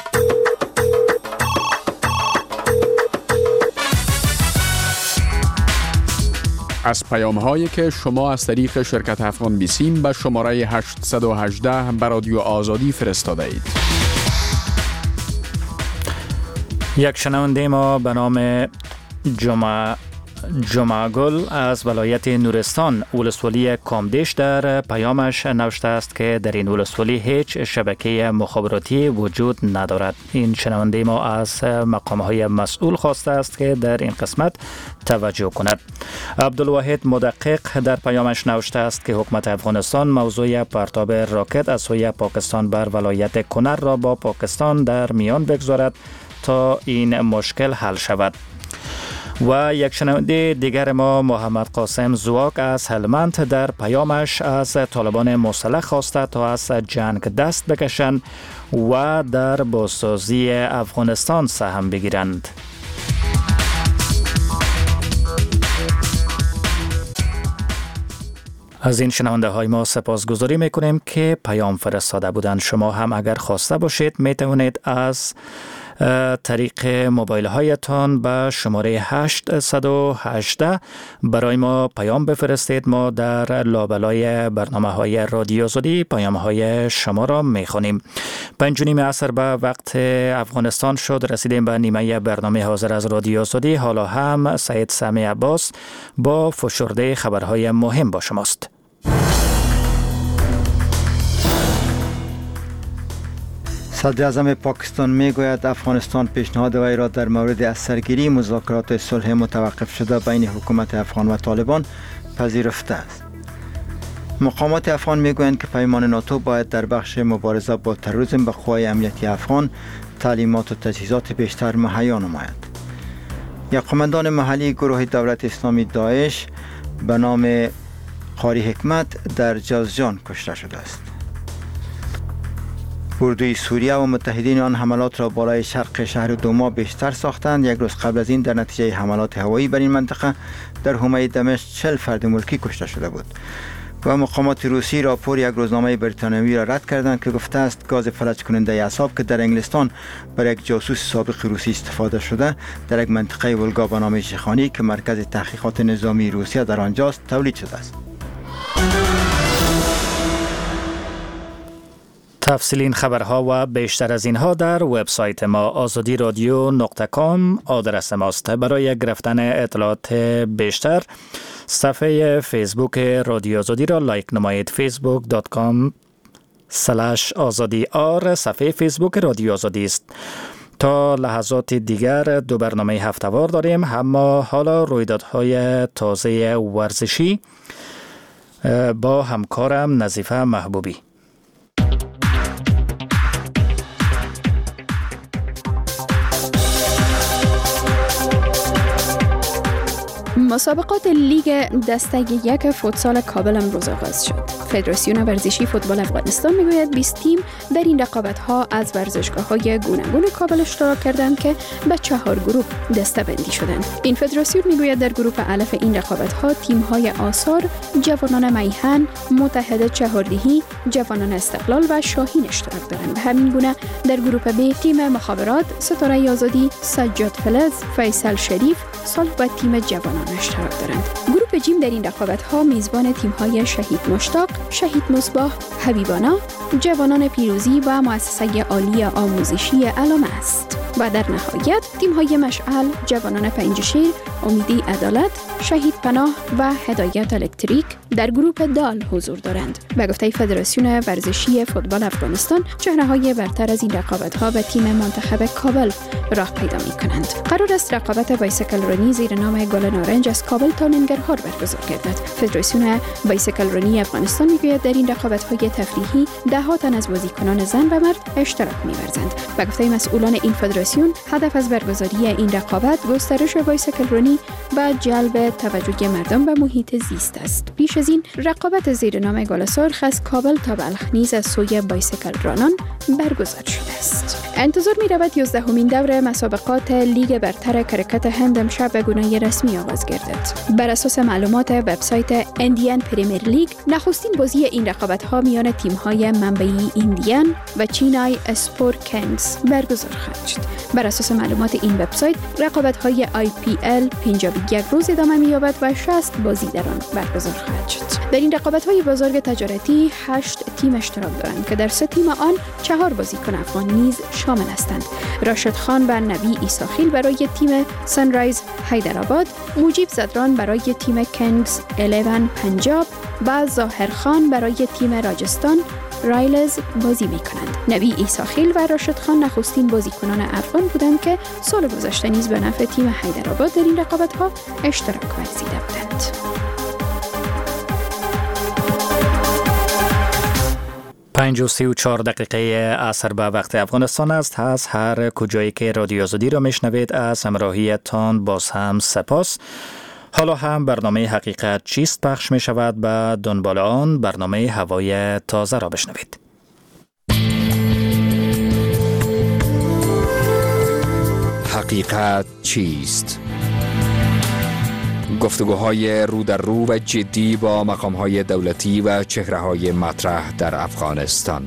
از پیام‌هایی که شما از طریق شرکت افغان بیسیم به شماره 818 به رادیو آزادی فرستاده اید. یک شنونده ما به نام جمعه گل از ولایت نورستان ولسوالی کامدیش در پیامش نوشته است که در این ولسوالی هیچ شبکه مخابراتی وجود ندارد. این شنونده ما از مقام‌های مسئول خواسته است که در این قسمت توجه کند. عبدالواحد مدقق در پیامش نوشته است که حکومت افغانستان موضوع پرتاب راکت از سوی پاکستان بر ولایت کنر را با پاکستان در میان بگذارد تا این مشکل حل شود. و یک شنونده دیگر ما محمد قاسم زواک از هلمند در پیامش از طالبان مسلح خواسته تا از جنگ دست بکشند و در بازسازی افغانستان سهم بگیرند. از این شنونده های ما سپاسگزاری میکنیم که پیام فرستاده بودند. شما هم اگر خواسته باشید میتونید از طریق موبایل هایتان به شماره 818 برای ما پیام بفرستید. ما در لابلای برنامه های رادیو آزادی پیام های شما را میخونیم. 5:30 عصر به وقت افغانستان شد. رسیدیم به نیمه برنامه حاضر از رادیو آزادی. حالا هم سید سامی عباس با فشرده خبرهای مهم با شماست. صدر اعظم پاکستان میگوید افغانستان پیشنهاد وی را در مورد از سرگیری مذاکرات صلح متوقف شده بین حکومت افغان و طالبان پذیرفته است. مقامات افغان میگویند که پیمان ناتو باید در بخش مبارزه با تروریسم به قوای امنیتی افغان تعلیمات و تجهیزات بیشتر مهیا نماید. یک قماندان محلی گروه دولت اسلامی داعش به نام قاری حکمت در جازجان کشته شده است. اردوی سوریه و متحدین آن حملات را بالای شرق شهر دوما بیشتر ساختند. یک روز قبل از این در نتیجه حملات هوایی بر این منطقه در حومه دمشق 40 فرد ملکی کشته شده بود. و مقامات روسی راپور یک روزنامه بریتانیایی را رد کردند که گفته است گاز فلج کننده اعصاب که در انگلستان برای یک جاسوس سابق روسی استفاده شده در یک منطقه ولگا به نام شیخانی که مرکز تحقیقات نظامی روسیه در آنجاست تولید شده است. تفصیل این خبرها و بیشتر از اینها در وبسایت ما azadiradyo.com آدرس ماست. برای گرفتن اطلاعات بیشتر صفحه فیسبوک رادیو آزادی را لایک نمایید. facebook.com/azadi صفحه فیسبوک رادیو آزادی است. تا لحظات دیگر 2 برنامه هفته‌وار داریم. اما حالا رویدادهای تازه ورزشی با همکارم نظیفه محبوبی. مسابقات لیگ دسته 1 فوتسال کابل امروز آغاز شد. فدراسیون ورزشی فوتبال افغانستان میگوید 20 تیم در این رقابت‌ها از ورزشگاه‌های گوناگون کابل اشتراک کردند که به 4 گروه دسته‌بندی شدند. این فدراسیون میگوید در گروه الف این رقابت‌ها تیم‌های آثار، جوانان میهن، متحد چهاردهی، جوانان استقلال و شاهین اشتراک دارند. به همین گونه در گروه ب تیم مخابرات، ستاره آزادی، سجاد فلز، فیصل شریف، صلح و تیم جوانان اشتراک دارند. گروه جیم در این رقابت‌ها میزبان تیم‌های شهید مشتاق، شهید مصباح، حبیبانا، جوانان پیروزی و مؤسسه عالی آموزشی علامه است. و در نهایت تیم‌های مشعل، جوانان پنجشیر، امیدی عدالت، شهید پناه و هدایت الکتریک در گروه دال حضور دارند. به گفته فدراسیون ورزشی فوتبال افغانستان، چهره‌های برتر از این رقابت‌ها به تیم منتخب کابل راه پیدا می‌کنند. قرار است رقابت بایسکل رانی زیر نام گل نارنج از کابل تا ننگرهار برگزار گردد. فدراسیون بایسکل رانی افغانستان می‌گوید در این رقابت‌های تفریحی ده‌ها تن از بازیکنان زن و مرد اشتراک می‌ورزند. به گفته مسئولان این فدراسیون، هدف از برگزاری این رقابت گسترش بایسکل رانی و جلب توجه مردم به محیط زیست است. پیش از این رقابت زیر نام گل سرخ از کابل تا بلخ نیز از سوی بایسکل رانان برگزار شده است. انتظار می‌رود 11مین دور مسابقات لیگ برتر کرکت هند امشب به گونه رسمی آغاز گردد. بر اساس معلومات وبسایت اندیان پریمیر لیگ، نخستین بازی این رقابت‌ها میان تیم‌های منبعی ایندیان و چینای اسپور کنگز برگزار خواهد شد. بر اساس معلومات این وبسایت، رقابت‌های IPL 51 روز ادامه می‌یابد و 60 بازی در آن برگزار خواهد شد. در این رقابت‌های بزرگ تجارتی 8 تیم اشتراک دارند که در 3 تیم آن 4 بازیکن افغان نیز شامل هستند. راشد خان و نبی ایساخیل برای تیم سانرایز حیدرآباد، مجیب زدران برای تیم کنگز 11 پنجاب و ظاهر خان برای تیم راجستان رایلز بازی می کنند. نبی ایساخیل و راشد خان نخستین بازیکنان افغان بودند که سال گذشته نیز به نفع تیم حیدرآباد در این رقابت‌ها اشتراک ورزیده بودند. 5:34 عصر به وقت افغانستان است. از هر کجایی که رادیو آزادی را میشنوید از همراهیتان باز هم سپاس. حالا هم برنامه حقیقت چیست پخش می شود. به دنبال آن برنامه هوای تازه را بشنوید. حقیقت چیست؟ گفتگوهای رو در رو و جدی با مقام‌های دولتی و چهره‌های مطرح در افغانستان.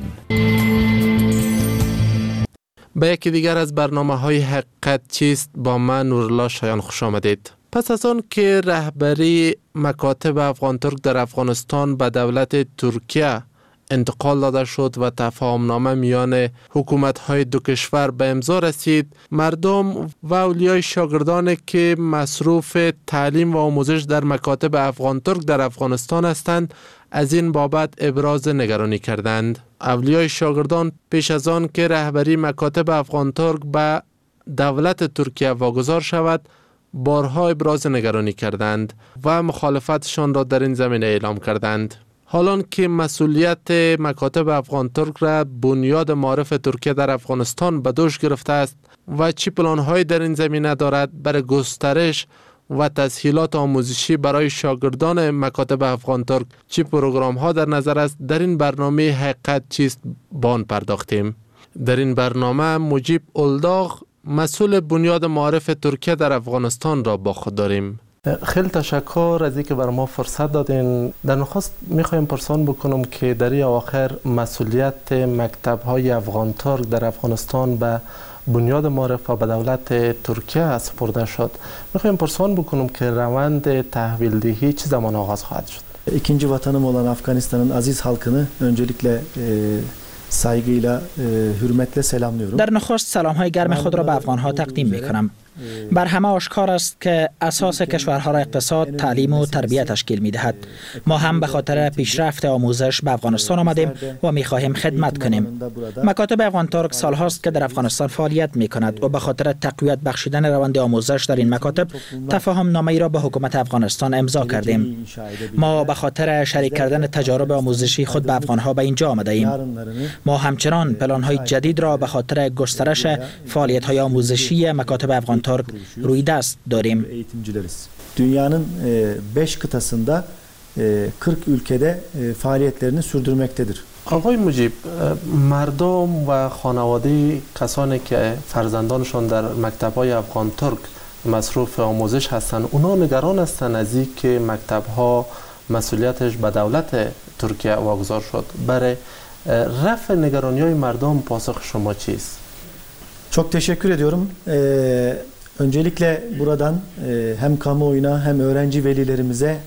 به یکی دیگر از برنامه‌های حقیقت چیست با من نورالله شایان خوش آمدید. پس از آن که رهبری مکاتب افغان ترک در افغانستان به دولت ترکیه انتقال داده شد و تفاهمنامه میان حکومت‌های دو کشور به امضا رسید، مردم و اولیای شاگردانی که مصروف تعلیم و آموزش در مکاتب افغان ترک در افغانستان هستند از این بابت ابراز نگرانی کردند. اولیای شاگردان پیش از آن که رهبری مکاتب افغان ترک به دولت ترکیه واگذار شود بارها ابراز نگرانی کردند و مخالفتشان را در این زمینه اعلام کردند. حالان که مسئولیت مکاتب افغان ترک را بنیاد معارف ترکیه در افغانستان به دوش گرفته است و چی پلان‌هایی در این زمینه دارد برای گسترش و تسهیلات آموزشی برای شاگردان مکاتب افغان ترک چی پروگرام‌ها در نظر است، در این برنامه حقیقت چیست با آن پرداختیم. در این برنامه مجیب اولداغ مسئول بنیاد معارف ترکیه در افغانستان را با خود داریم. خیلی تشکر از اینکه بر ما فرصت دادین. در نخست میخوایم پرسان بکنم که در این آخر مسئولیت مکتب‌های افغان ترک در افغانستان به بنیاد معارف و به دولت ترکیه سپرده شد. میخوایم پرسان بکنم که روند تحویل دهی چه زمان آغاز خواهد شد؟ İkinci vatanım olan Afganistan'ın aziz halkını öncelikle saygıyla, hürmetle selamlıyorum. در نخست سلام‌های گرم خود را به افغان‌ها تقدیم می‌کنم. بر همه آشکار است که اساس کشورها را اقتصاد، تعلیم و تربیت تشکیل می‌دهد. ما هم به خاطر پیشرفت آموزش به افغانستان آمدیم و می‌خواهیم خدمت کنیم. مکاتب افغان ترک سال‌هاست که در افغانستان فعالیت می‌کند و به خاطر تقویت بخشیدن روند آموزش در این مکاتب تفاهم‌نامه‌ای را با حکومت افغانستان امضا کردیم. ما به خاطر شریک کردن تجارب آموزشی خود به افغان‌ها به اینجا آمده‌ایم. ما همچنان پلان‌های جدید را به خاطر گسترش فعالیت‌های آموزشی مکاتب افغان ترک روی دست داریم. Dünyanın 5 kıtasında 40 ülkede faaliyetlerini sürdürmektedir. آقای مجیب، مردم و خانواده کسانی که فرزندانشان در مکتب‌های افغان ترک مصروف آموزش هستند، اونا نگران هستند از اینکه مکتب‌ها مسئولیتش به دولت ترکیه واگذار شد. برای رفع نگرانی‌های مردم پاسخ شما چیست؟ Çok teşekkür ediyorum. Öncelikle buradan hem kamuoyuna hem öğrenci velilerimize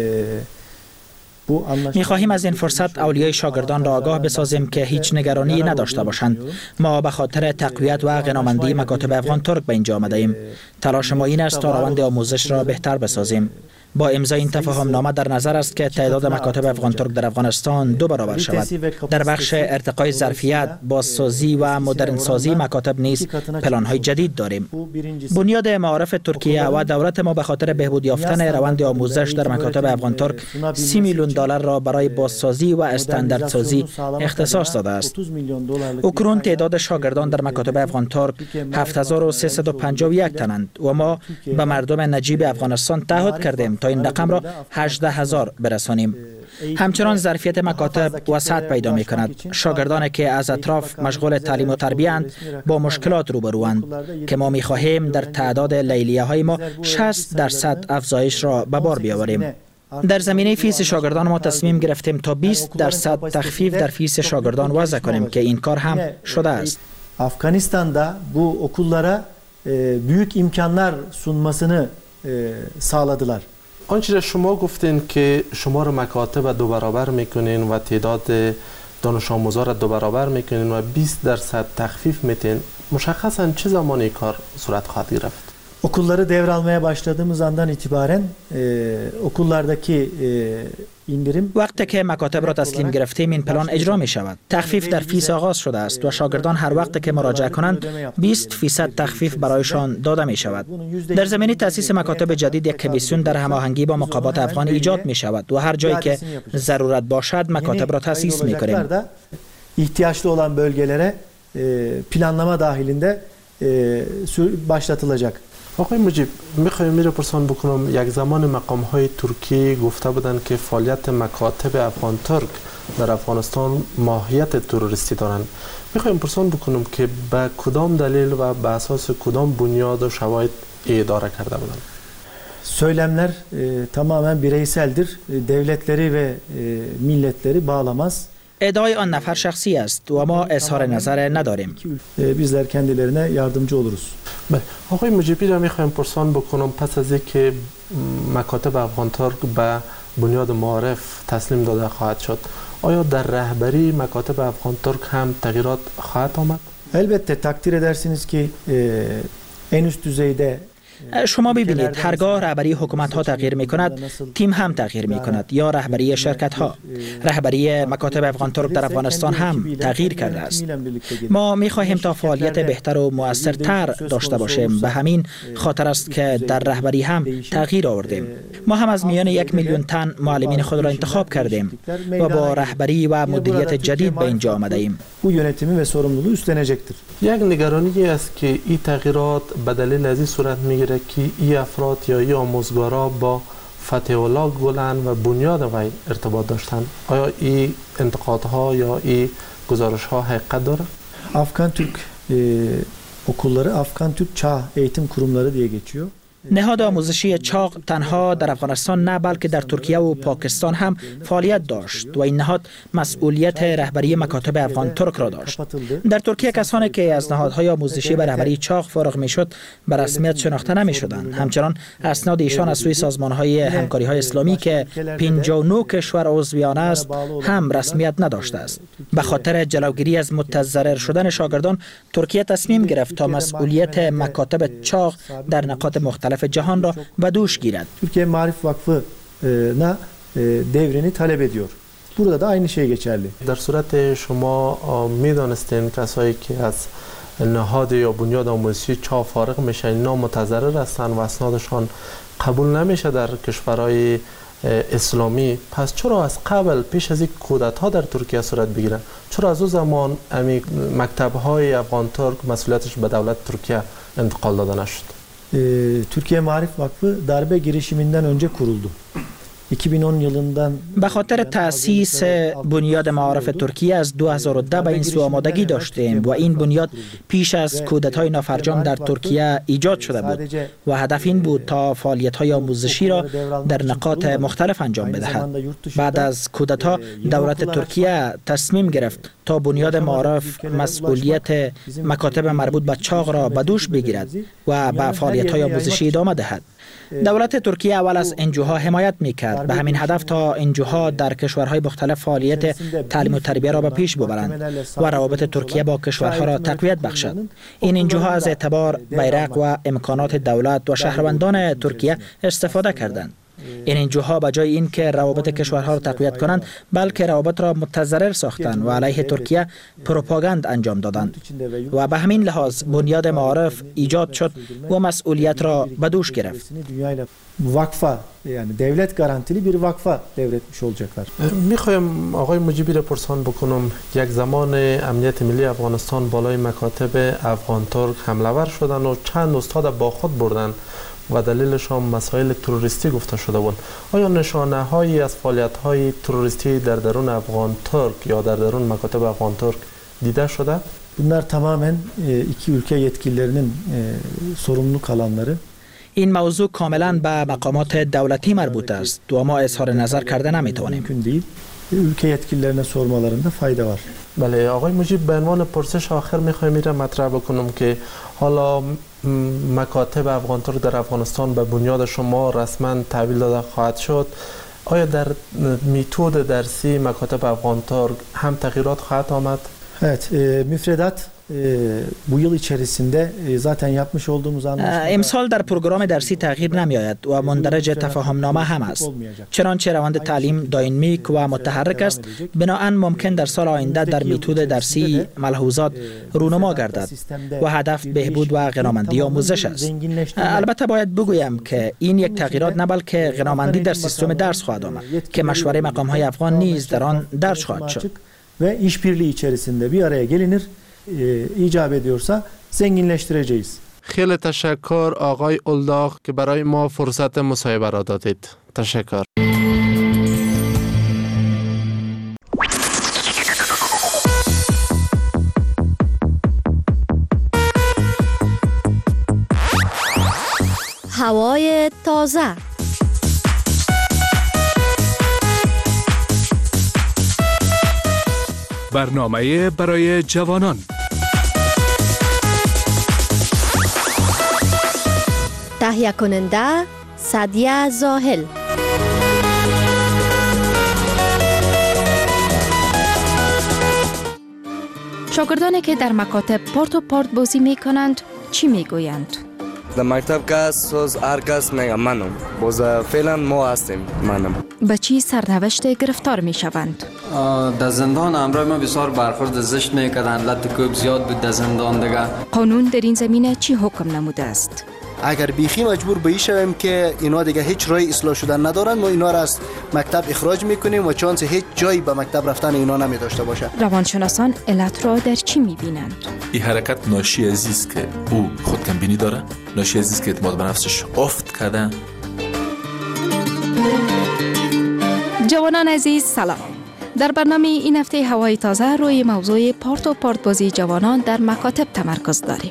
می‌خواهیم از این فرصت اولیای شاگردان را آگاه بسازیم که هیچ نگرانی نداشته باشند. ما به خاطر تقویت و غنامندی مکاتب افغان ترک به اینجا آمده‌ایم. تلاش ما این است تا روند آموزش را بهتر بسازیم. با امضای این تفاهمنامه در نظر است که تعداد مکاتب افغان ترک در افغانستان 2 برابر شود. در بخش ارتقای ظرفیت، بازسازی و مدرنسازی مکاتب نیز پلان‌های جدید داریم. بنیاد معارف ترکیه و دولت ما به خاطر بهبود یافتن روند آموزش در مکاتب افغان ترک 30 میلیون دلار را برای بازسازی و استانداردسازی اختصاص داده است. اکنون تعداد شاگردان در مکاتب افغان ترک 7351 تنند و ما به مردم نجیب افغانستان تعهد کردیم تا این رقم را 18000 برسانیم. همچنان ظرفیت مکاتب وسعت پیدا می کند. شاگردانی که از اطراف مشغول تعلیم و تربیت با مشکلات روبروند که ما می خواهیم در تعداد لیلیه های ما 60% افزایش را به بار بیاوریم. در زمینه فیس شاگردان ما تصمیم گرفتیم تا 20% تخفیف در فیس شاگردان وضع کنیم که این کار هم شده است. Afganistan'da bu okullara büyük imkanlar sunmasını sağladılar. آنچه شما گفتین که شما رو مکاتب 2 برابر میکنین و تعداد دانش آموزا را 2 برابر میکنین و 20% تخفیف میتین، مشخصا چه زمانی کار صورت خواهد گرفت؟ Okulları devralmaya başladığımız andan itibaren okullardaki indirim وقتی که مکاتب را تسلیم گرفتیم این پلان اجرا می شود. تخفیف در فیس آغاز شده است و شاگردان هر وقت که مراجعه کنند 20% تخفیف برایشان داده می شود. در زمینه تأسیس مکاتب جدید یک کمیسیون در هماهنگی با مقامات افغان ایجاد می شود و hر جایی که ضرورت باشد مکاتب را تأسیس می کنیم. ihtiyaçlı olan bölgelere planlama dahilinde başlatılacak. آقای مجیب، میخوایم میره پرسان بکنم، یک زمان مقام های ترکی گفته بودند که فعالیت مکاتب افغان ترک در افغانستان ماهیت تروریستی دارند. میخوایم پرسان بکنم که به کدام دلیل و به اساس کدام بنیاد و شواهد اداره کرده بودند؟ Söylemler tamamen bireyseldir. Devletleri ve milletleri bağlamaz. ادعای آن نفر شخصی است و ما اظهار نظر نداریم. Bizler kendilerine yardımcı oluruz. بله آقای مجیبی را میخوایم پرسان بکنم پس از اینکه مکاتب افغان ترک به بنیاد معارف تسلیم داده خواهد شد آیا در رهبری مکاتب افغان ترک هم تغییرات خواهد آمد؟ Elbette takdir edersiniz ki en üst düzeyde شما ببینید هرگاه رهبری حکومت ها تغییر می کند تیم هم تغییر می کند یا رهبری شرکت ها. رهبری مکاتب افغان ترک در افغانستان هم تغییر کرده است. ما می خواهیم تا فعالیت بهتر و مؤثرتر داشته باشیم. به همین خاطر است که در رهبری هم تغییر آوردیم. ما هم از میان 1 میلیون تن معلمین خود را انتخاب کردیم و با رهبری و مدیریت جدید به اینجا آمده ایم. Bu yönetimi ve sorumluluğu üstlenecektir. یک نگرانی است که این تغییرات به دلیل از این صورت میگیره که این افراد یا این آموزگارا با فتح الله گلن و بنیاد وی ارتباط داشتند. آیا این انتقادها یا این گزارش‌ها حقیقت داره؟ Afgan Türk okulları Afgan Türk Çağ Eğitim Kurumları diye geçiyor. نهاد آموزشی چاق تنها در افغانستان نه بلکه در ترکیه و پاکستان هم فعالیت داشت و این نهاد مسئولیت رهبری مکاتب افغان ترک را داشت. در ترکیه کسانی که از نهادهای آموزشی به رهبری چاق فارغ میشد به رسمیت شناخته نمیشدند. همچنان اسناد ایشان از سوی سازمانهای همکاری‌های اسلامی که 59 کشور عضویان است هم رسمیت نداشته است. به خاطر جلوگیری از متضرر شدن شاگردان ترکیه تصمیم گرفت تا مسئولیت مکاتب چاق در نقاط مختلف جهان را به دوش گیرد. Türkiye Marif Vakfı'na devrini talep ediyor. Burada da aynı şey geçerli. در صورت شما میدانستین کسایی که از نهاد یا بنیاد آموزشی چا فارغ میشه اینا متضرر هستن و اسنادشان قبول نمیشه در کشورهای اسلامی، پس چرا از قبل پیش از این کودتا در ترکیه صورت بگیره؟ چرا از او زمان مکتب‌های افغان ترک مسئولیتش به دولت ترکیه انتقال داده نشد؟ Türkiye Marif Vakfı darbe girişiminden önce kuruldu. 2010 yılından به خاطر تأسیس بنیاد معارف ترکیه از 2010 به این سو آمادگی داشتیم و این بنیاد پیش از کودتای نافرجام در ترکیه ایجاد شده بود و هدف این بود تا فعالیت‌های آموزشی را در نقاط مختلف انجام بدهد. بعد از کودتا دولت ترکیه تصمیم گرفت تا بنیاد معارف مسئولیت مکاتب مربوط به چاق را به دوش بگیرد و به فعالیت‌های آموزشی ادامه دهد. دولت ترکیه اول از انجوها حمایت میکرد به همین هدف تا انجوها در کشورهای مختلف فعالیت تعلیم و تربیه را به پیش ببرند و روابط ترکیه با کشورها را تقویت بخشد. این انجوها از اعتبار بیرق و امکانات دولت و شهروندان ترکیه استفاده کردند. این انجوها به جای این که روابط کشورها را تقویت کنند بلکه روابط را متضرر ساختند و علیه ترکیه پروپاگاند انجام دادند و به همین لحاظ بنیاد معارف ایجاد شد و مسئولیت را به دوش گرفت. vakfa yani devlet garantili bir vakfa devretmiş olacaklar. میخوایم آقای مجیبی را پرسان بکنم یک زمان امنیت ملی افغانستان بالای مکاتب افغان ترک حمله ور شدن و چند استاد با خود بردن و دلیلش هم مسائل تروریستی گفته شده بود. آیا نشانه هایی از فعالیت های تروریستی در درون افغان ترک یا در درون مکاتب افغان ترک دیده شده؟ Bunlar tamamen iki ülke yetkililerinin sorumluluk alanları. این موضوع کاملا به مقامات دولتی مربوط است و ما اظهار نظر کرده نمیتوانیم. ülke yetkililerine sormalarında fayda var. بله آقای مجیب به عنوان پرسش آخر میخوایم میره مطرح بکنم که حالا مکاتب افغان ترک در افغانستان به بنیاد شما رسما تحویل dada خواهد شد. آیا در میتود درسی مکاتب افغان ترک هم تغییرات خواهد آمد؟ Evet, müfredat bu yıl içerisinde zaten yapmış olduğumuz امسال در پروگرام درسی تغییر نمی آید و مندرج تفاهم نامه هم است. چنانچه روند تعلیم داینامیک و متحرک است بنابراین ممکن در سال آینده در میتود درسی ملحوظات رونما گردد و هدف بهبود و غنامندی آموزش است. البته باید بگویم که این یک تغییرات نه بلکه غنامندی در سیستم درس خواهد آمد که مشوره مقام های افغان نیز در آن درج خواهد شد. ve işbirliği içerisinde bir araya gelinir. icap ediyorsa zenginleştireceğiz. خیلی تشکر آقای اولداغ که برای ما فرصت مصاحبه را دادید. تشکر. هوای تازه. برنامه برای جوانان. تهیه کننده سعدیه زاهل. شاگردانی که در مکاتب پارت و پارت بازی می کنند چی می گویند؟ در مکتب کس سوز هر کس میگم منم. باز فعلا ما هستیم منم. به چی سرنوشت گرفتار می شوند؟ در زندان امروز ما بسیار برخورد زشت میکردن. لط کوب زیاد بود در زندان دیگه. قانون در این زمینه چی حکم نموده است؟ اگر بیخی مجبور به این شویم که اینا دیگه هیچ راه اصلاح شدن ندارن، ما اینا را از مکتب اخراج میکنیم و چانس هیچ جایی به مکتب رفتن اینا نمی داشته باشه. روانشناسان علت را در چی میبینند؟ این حرکت ناشی از است که او خودکمبینی داره، ناشی از است که اعتماد به نفسش افت کرده. جوانان عزیز سلام. در برنامه این هفته هوای تازه روی موضوع پارت و پارت بازی جوانان در مکاتب تمرکز داریم.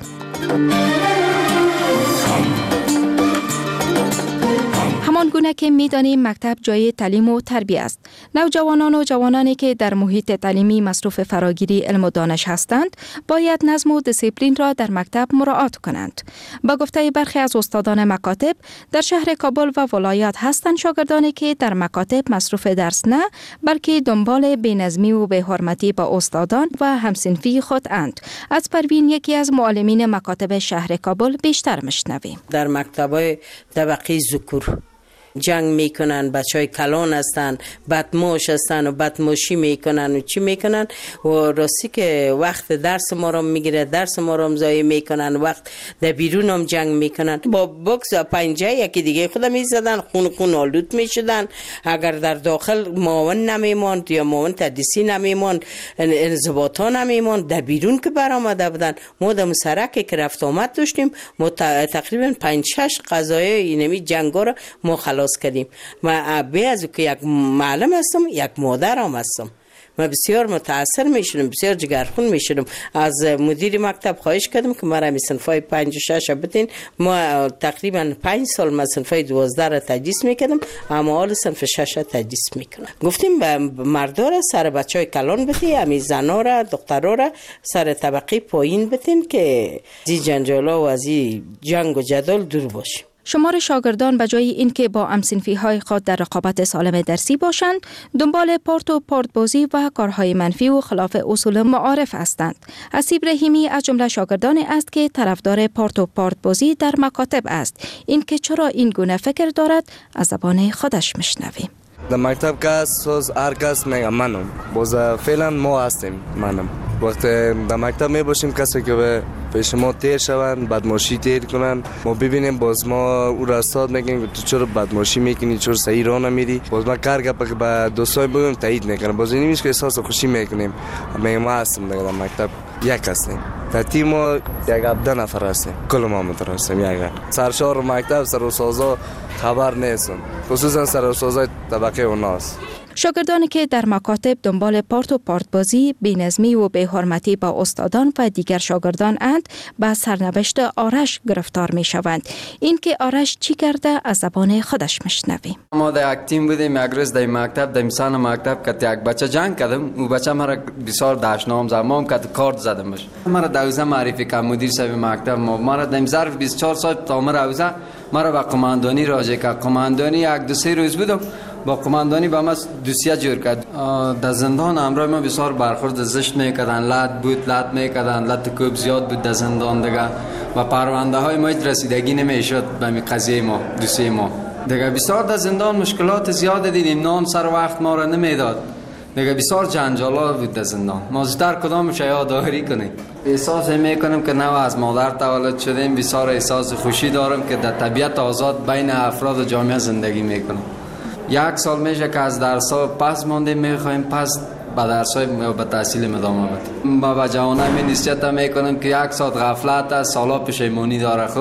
همان گونه که می‌دانیم مکتب جای تعلیم و تربیت است. نوجوانان و جوانانی که در محیط تعلیمی مصروف فراگیری علم و دانش هستند، باید نظم و دیسیپلین را در مکتب مراعات کنند. با گفته برخی از استادان مکاتب، در شهر کابل و ولایات هستند شاگردانی که در مکاتب مصروف درس نه، بلکه دنبال بی‌نظمی و بی‌حرمتی با استادان و همصنفی خود اند. از پروین یکی از معلمین مکاتب شهر کابل بیشتر میشنویم. در مکتب‌های طبقه ذکور جنگ میکنن، بچهای کلان هستن، بدموش هستن و بدموشی میکنن و چی میکنن و راستی که وقت درس ما رو میگیره، درس ما رو ضایع میکنن، وقت در بیرون هم جنگ میکنن. با بکس و پنجه یکی دیگه خود میزدن، خون آلود میشدن. اگر در داخل معاون نمیماند یا معاون تدریسی نمیماند، انضباطا نمیماند، در بیرون که برآمده بودن. ما در سرک که رفت آمد داشتیم، ما تقریبا 5-6 قضایای اینمی جنگا رو ما خلاص کردیم. من به از که یک معلم هستم، یک مادر هم هستم. من بسیار متاثر میشدم، بسیار جگرخون میشدم. از مدیر مکتب خواهش کردم که مرا صنفای 5 و 6 بدین. ما تقریبا 5 سال من صنفای 12 را تدریس میکردم، اما حال صنف 6 تدریس میکنم. گفتیم به مردا را سر بچهای کلان بدین، امی زنا را دخترا را سر طبقه پایین بدین که زی جنجالا و از جنگ و جدال دور باشیم. شمار شاگردان به جای اینکه با همصنفی‌های خود در رقابت سالم درسی باشند، دنبال پارت و پارت بازی و کارهای منفی و خلاف اصول معارف هستند. حسیب رحیمی از جمله شاگردانی است که طرفدار پارت و پارت بازی در مکاتب است. اینکه چرا این گونه فکر دارد، از زبان خودش میشنویم. در مکتب کس سوز هر کس میگم منم. باز فعلا ما هستیم منم. وقتی در مکتب می باشیم کسی که به پیش ما تیر شوند، بدماشی تیر کنن، ما ببینیم باز ما او را استاد میگیم تو چرا بدماشی میکنی، چرا صحیح راه نمیری. باز ما کار گپ که با دوستای بگیم تایید میکنن. باز این نیست که احساس خوشی میکنیم. ما هستیم در مکتب یک هستیم. در تیم ما 17 نفر هستیم. کل ما متراسیم یک. سرشار مکتب سروسازا خبر نیستن. خصوصا سروسازای طبقه اوناست. شاگردانی که در مکاتب دنبال پارت و پارت بازی، بی‌نظمی و بی‌حرمتی با استادان و دیگر شاگردان اند، به سرنوشت آرش گرفتار می شوند. این که آرش چی کرده از زبان خودش میشنویم. ما در یک تیم بودیم. یک روز در مکتب، در میسان مکتب که یک بچه جنگ کردم، او بچه مرا بسیار داشنام زد، ما هم که کارت زدمش. مرا دوزه معرفی کرد مدیر صاحب مکتب. مرا در ظرف 24 ساعت تا مرا دوزه مرا به قماندانی راجع کرد. قماندانی یک دو سه روز بودم، با قماندانی با ما دوسیه جور کرد. در زندان امروز ما بسیار برخورد زشت میکردن، لط میکردن، لط کوب زیاد بود در زندان دیگه و پرونده های ما رسیدگی نمیشد به می قضیه ما دوسیه ما دیگه. بسیار در زندان مشکلات زیاد دیدیم، نان سر وقت ما را نمیداد دیگه. بسیار جنجالا بود در زندان. ما زودتر کدامش یادآوری کنیم. احساس میکنم که نو از مادر تولد شدیم. بسیار احساس خوشی دارم که در طبیعت آزاد بین افراد و جامعه زندگی میکنم. 1 سال میشه که از درس‌ها پس ماندیم، میخوایم پس به درس‌های به تحصیل ادامه بدیم. با جوانان می نصیحت میکنم که 1 ساعت غفلت است، سالا پشیمانی داره. خب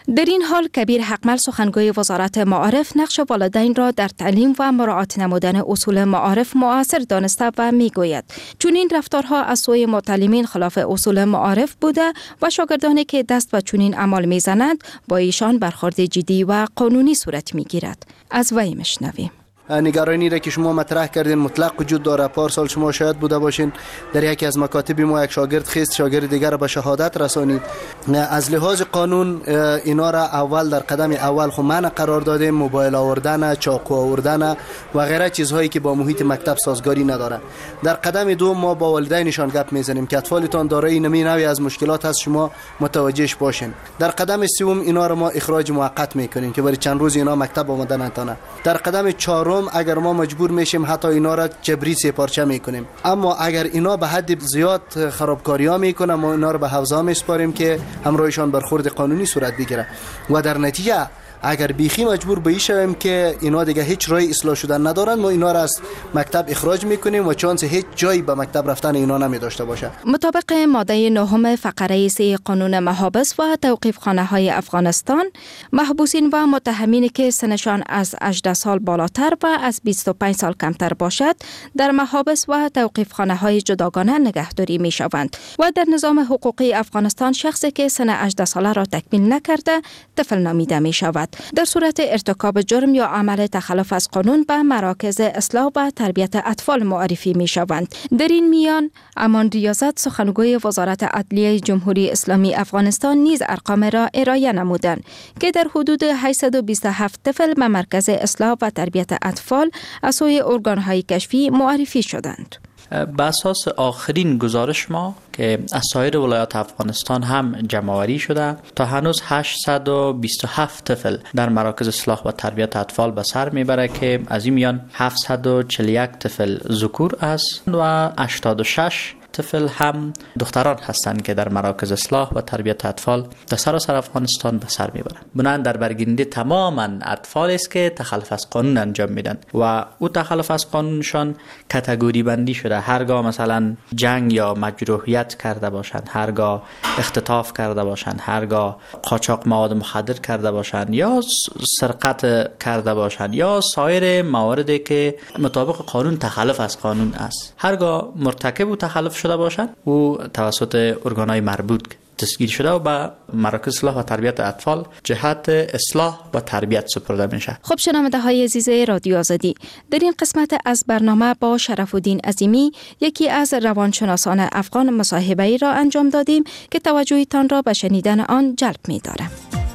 در این حال کبیر حقمل سخنگوی وزارت معارف نقش والدین را در تعلیم و مراعات نمودن اصول معارف مؤثر دانسته و میگوید چون این رفتارها از سوی معلمین خلاف اصول معارف بوده و شاگردانی که دست به چنین اعمال میزنند با ایشان برخورد جدی و قانونی صورت میگیرد. از وی میشنویم. نگرانی را که شما مطرح کردین مطلق وجود داره. پارسال شما شاید بوده باشین در یکی از مکاتب ما یک شاگرد خیست شاگرد دیگر را به شهادت رسانید. از لحاظ قانون اینا را اول در قدم اول خو منع قرار دادیم، موبایل آوردن، چاقو آوردن و غیره چیزهایی که با محیط مکتب سازگاری نداره. در قدم دوم ما با والدینشان گپ میزنیم که اطفالتان دارای نمی نوعی از مشکلات هست، شما متوجهش باشین. در قدم سوم اینا را ما اخراج موقت میکنیم که برای چند روز اینا مکتب آمدن نتونه. در قدم چهارم اگر ما مجبور میشیم حتی اینا را جبری سه‌پارچه میکنیم. اما اگر اینا به حد زیاد خرابکاری‌ها میکنه ما اینا را به حوزه میسپاریم که همراهشان برخورد قانونی صورت بگیره و در نتیجه اگر بیخی مجبور به این شویم که اینا دیگه هیچ راه اصلاح شدن ندارن ما اینا را از مکتب اخراج میکنیم و چانس هیچ جایی به مکتب رفتن اینا نمی داشته باشه. مطابق ماده 9 فقره 3 قانون محابس و توقیفخانه های افغانستان، محبوسین و متهمینی که سنشان از 18 سال بالاتر و از 25 سال کمتر باشد در محابس و توقیفخانه های جداگانه نگهداری می شوند و در نظام حقوقی افغانستان شخصی که سن 18 ساله را تکمیل نکرده طفل نامیده می شود. در صورت ارتکاب جرم یا عمل تخلف از قانون به مراکز اصلاح و تربیت اطفال معرفی می شوند. در این میان امان ریاضت سخنگوی وزارت عدلیه جمهوری اسلامی افغانستان نیز ارقام را ارائه نمودند که در حدود 827 طفل به مرکز اصلاح و تربیت اطفال از سوی ارگان‌های کشفی معرفی شدند. به اساس آخرین گزارش ما که از سایر ولایات افغانستان هم جمع‌آوری شده تا هنوز 827 طفل در مراکز اصلاح و تربیت اطفال به سر میبره که از این میان 741 طفل ذکور است و 86 طفل هم دختران هستند که در مراکز اصلاح و تربیت اطفال در سراسر افغانستان به سر میبرند. بنابراین در برگیرنده تماما اطفال است که تخلف از قانون انجام میدن و او تخلف از قانونشان کاتگوری بندی شده. هرگاه مثلا جنگ یا مجروحیت کرده باشند، هرگاه اختطاف کرده باشند، هرگاه قاچاق مواد مخدر کرده باشند یا سرقت کرده باشند یا سایر مواردی که مطابق قانون تخلف از قانون است، هرگاه مرتکب و تخلف شده باشند او توسط ارگان‌های مربوط تسجیل شده و به مراکز اصلاح و تربیت اطفال جهت اصلاح و تربیت سپرده میشه. خب شنونده های عزیز رادیو آزادی، در این قسمت از برنامه با شرف الدین عظیمی یکی از روانشناسان افغان مصاحبه‌ای را انجام دادیم که توجهتان را به شنیدن آن جلب می‌دارم.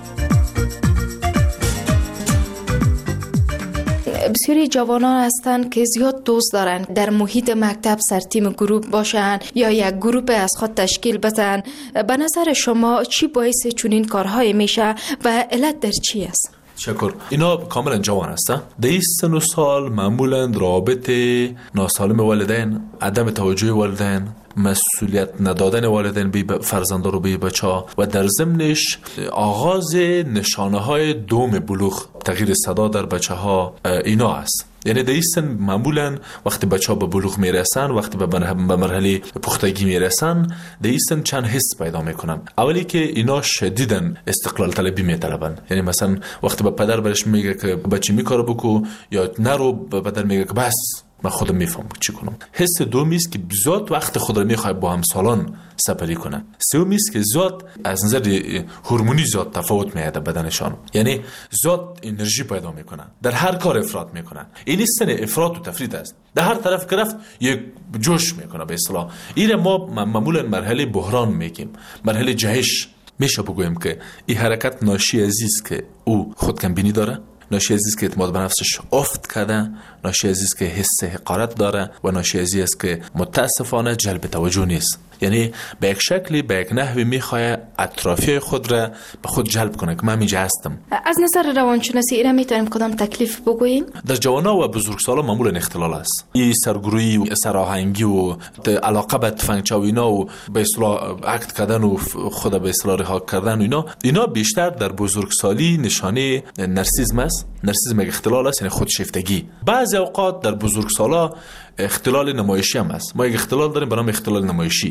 بسیاری جوانان هستند که زیاد دوست دارن در محیط مکتب سرتیم گروه باشن یا یک گروه از خود تشکیل بدن. به نظر شما چی باعث چنین کارهای میشه و علت در چی است؟ شکر. اینا کاملا جوان هستن. در این سن و سال معمولا رابطه ناسالم والدین، عدم توجه والدین، مسئولیت ندادن والدین به فرزندان رو به بچه‌ها و در ضمنش آغاز نشانه های دوم بلوغ، تغییر صدا در بچه‌ها اینا است. یعنی در این سن معمولا وقتی بچه‌ها به بلوغ میرسن، وقتی به مرحله پختگی میرسن، در این سن چند حس پیدا میکنن. اولی که اینا شدیداً استقلال طلبی میطلبن. یعنی مثلا وقتی به پدر برش میگه که بچه میکارو بکو یا نرو، به پدر میگه که بس من خودم میفهم چی کنم. حس دومی است که زیاد وقت خود را میخواد با همسالان سپری کنه. سومی است که زیاد از نظر هورمونی زیاد تفاوت میاد بدنشان، یعنی زیاد انرژی پیدا میکنن، در هر کار افراط میکنن. این سن افراط و تفرید است، در هر طرف گرفت یک جوش میکنه. به اصطلاح این ما معمولا مرحله بحران میگیم، مرحله جهش. میشه بگویم که این حرکت ناشی از است که او خودکمبینی داره، ناشی از است که اعتماد به نفسش افت کرده، ناشی از است که حس حقارت داره و ناشی از است که متاسفانه جلب توجه نیست. یعنی به یک شکلی به یک نحوی میخواه اطرافی خود را به خود جلب کنه که من اینجا هستم. از نظر روانشناسی اینا میتونیم کدام تکلیف بگوییم؟ در جوانا و بزرگسالا معمولا اختلال است. این سرگرویی و سراهنگی و علاقه به تفنگچه و اینا و به اصطلاح عقد کردن و خود به اصطلاح رها کردن و اینا بیشتر در بزرگسالی نشانه نرسیسم است. نرسیسم یک اختلال است، یعنی خودشیفتگی. بعضی اوقات در بزرگسالا اختلال نمایشی هم است. ما یک اختلال داریم به نام اختلال نمایشی.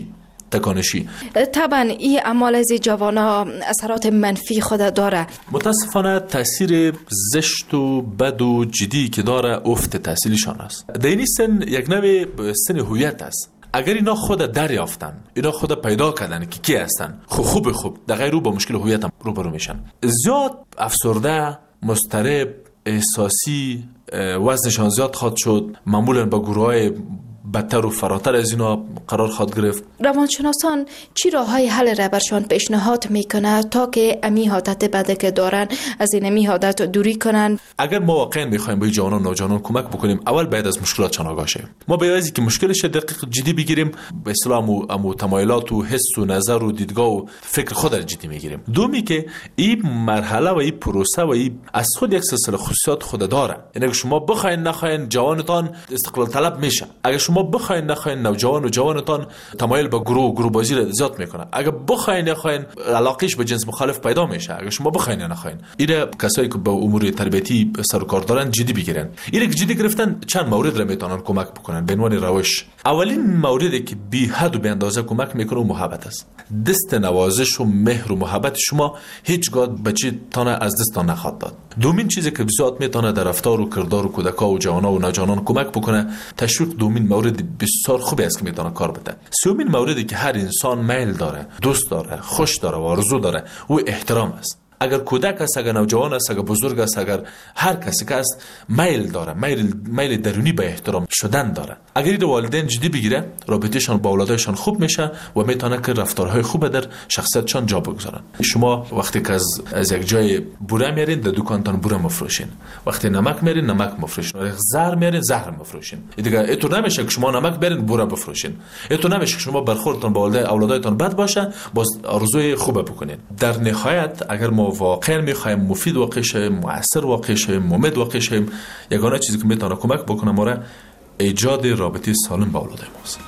تکانشی. طبعا این اعمال از جوانا اثرات منفی خود داره. متاسفانه تاثیر زشت و بد و جدی که داره افت تحصیلیشان است. در این سن یک نوع سن هویت است. اگر اینا خود دریافتن، اینا خود پیدا کردن که کی هستن، خوب در غیر رو با مشکل هویت هم روبرو میشن. زیاد افسرده، مضطرب، احساسی، وزنشان زیاد خواهد شد، معمولا با گروه‌های بدتر و فراتر از اینا قرار خواهد گرفت. روانشناسان چی راههای حل را برشان پیشنهاد میکنه تا که امی حالت بده که دارن از این امی حالت دوری کنن؟ اگر ما واقعا میخوایم به جوانان و نوجوانان کمک بکنیم، اول باید از مشکلاتشان آگاه شیم. ما باید که مشکلش دقیق جدی بگیریم، به اصطلاح امو تمایلات و حس و نظر و دیدگاه و فکر خود را جدی میگیریم. دومی که این مرحله و این پروسه و این از خود یک سلسله خصوصیات خود داره. یعنی شما بخواین نخواین جوانتان استقلال طلب میشه. اگر شما بخواین نخواین نوجوان و جوانتان تمایل به گروه بازی را زیاد میکنه. اگر بخواین نخواین علاقهش به جنس مخالف پیدا میشه. اگر شما بخواین نخواین، اینا کسایی که به امور تربیتی سر و کار دارن جدی بگیرن. اینا که جدی گرفتن چند مورد را میتونن کمک بکنن به عنوان روش. اولین موردی که بی حد و بی اندازه کمک میکنه محبت است. دست نوازش و مهر و محبت شما هیچگاه بچه تانه از دستان نخواهد داد. دومین چیزی که بسیار میتونه در رفتار و کردار و کودکا و جوانا و نوجوانان کمک بکنه، تشویق دومین مورد بسیار خوبی است که میتونه کار بده. سومین موردی که هر انسان میل داره، دوست داره، خوش داره و آرزو داره، او احترام است. اگر کودک است، اگر نوجوان است، اگر بزرگ است، اگر هر کسی که است، میل داره، میل درونی به احترام شدن داره. اگر این والدین جدی بگیره، رابطهشان با اولادشان خوب میشه و میتونه که رفتارهای خوب در شخصیتشان جا بگذارن. شما وقتی که از یک جای بوره میارین، در دکانتان بوره مفروشین. وقتی نمک میارین، نمک مفروشین. وقتی زهر میارین، زهر مفروشین. دیگه اینطور نمیشه که شما نمک بیارین بوره بفروشین. اینطور نمیشه که شما برخوردتان با اولادتان بد باشه، باز آرزوی خوب بکنین. در نهایت اگر ما واقعا میخوایم مفید واقع شیم، مؤثر واقع شیم، ممد واقع شیم، یگانه چیزی که میتونه کمک بکنه ما را ایجاد رابطه سالم با اولاد ماست.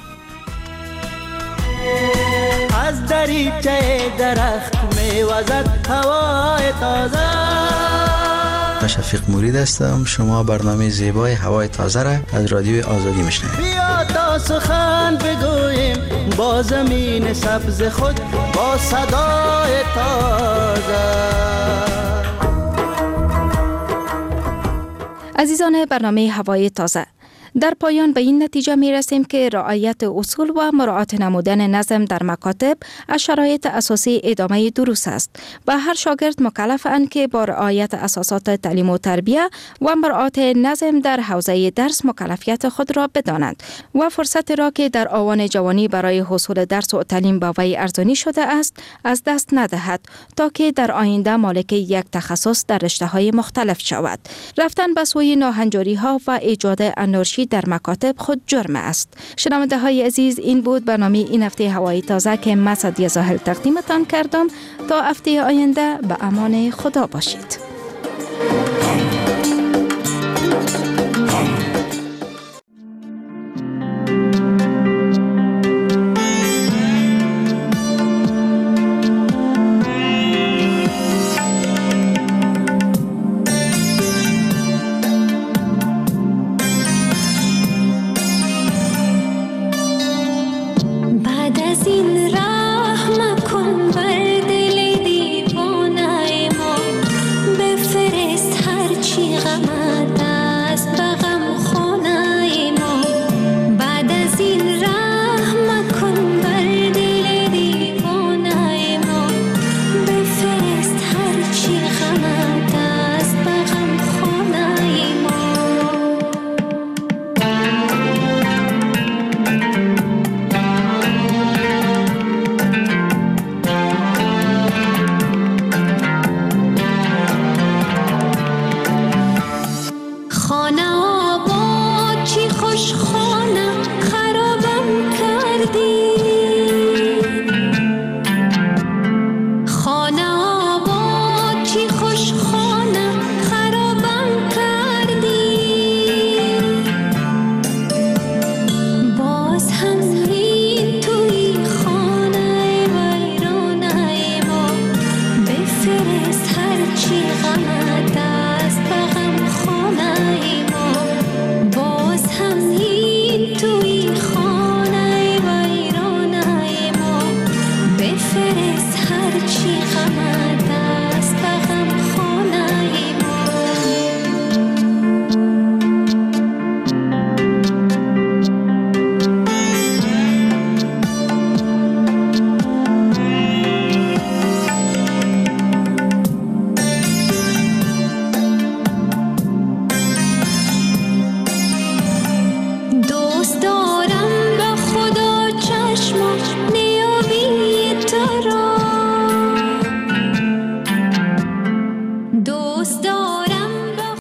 از دریچه درخت میوزد هوای تازه. شفیق مرید هستم. شما برنامه زیبای هوای تازه را از رادیو آزادی میشنوید. بیا تا سخن بگوییم با زمین سبز خود، با صدای تازه. عزیزان برنامه هوای تازه، در پایان به این نتیجه می رسیم که رعایت اصول و مراعات نمودن نظم در مکاتب از شرایط اساسی ادامه دروس است و هر شاگرد مکلف اند که با رعایت اساسات تعلیم و تربیه و مراعات نظم در حوزه درس مکلفیت خود را بدانند و فرصت را که در آوان جوانی برای حصول درس و تعلیم با وی ارزانی شده است از دست ندهد تا که در آینده مالک یک تخصص در رشته‌های مختلف شود. رفتن به سوی ناهنجاری‌ها و ایجاد انارشی در مکاتب خود جرم است. شنونده های عزیز، این بود برنامه این هفته هوای تازه که من سعدیه زاهل تقدیمتان کردم. تا هفته آینده به امان خدا باشید.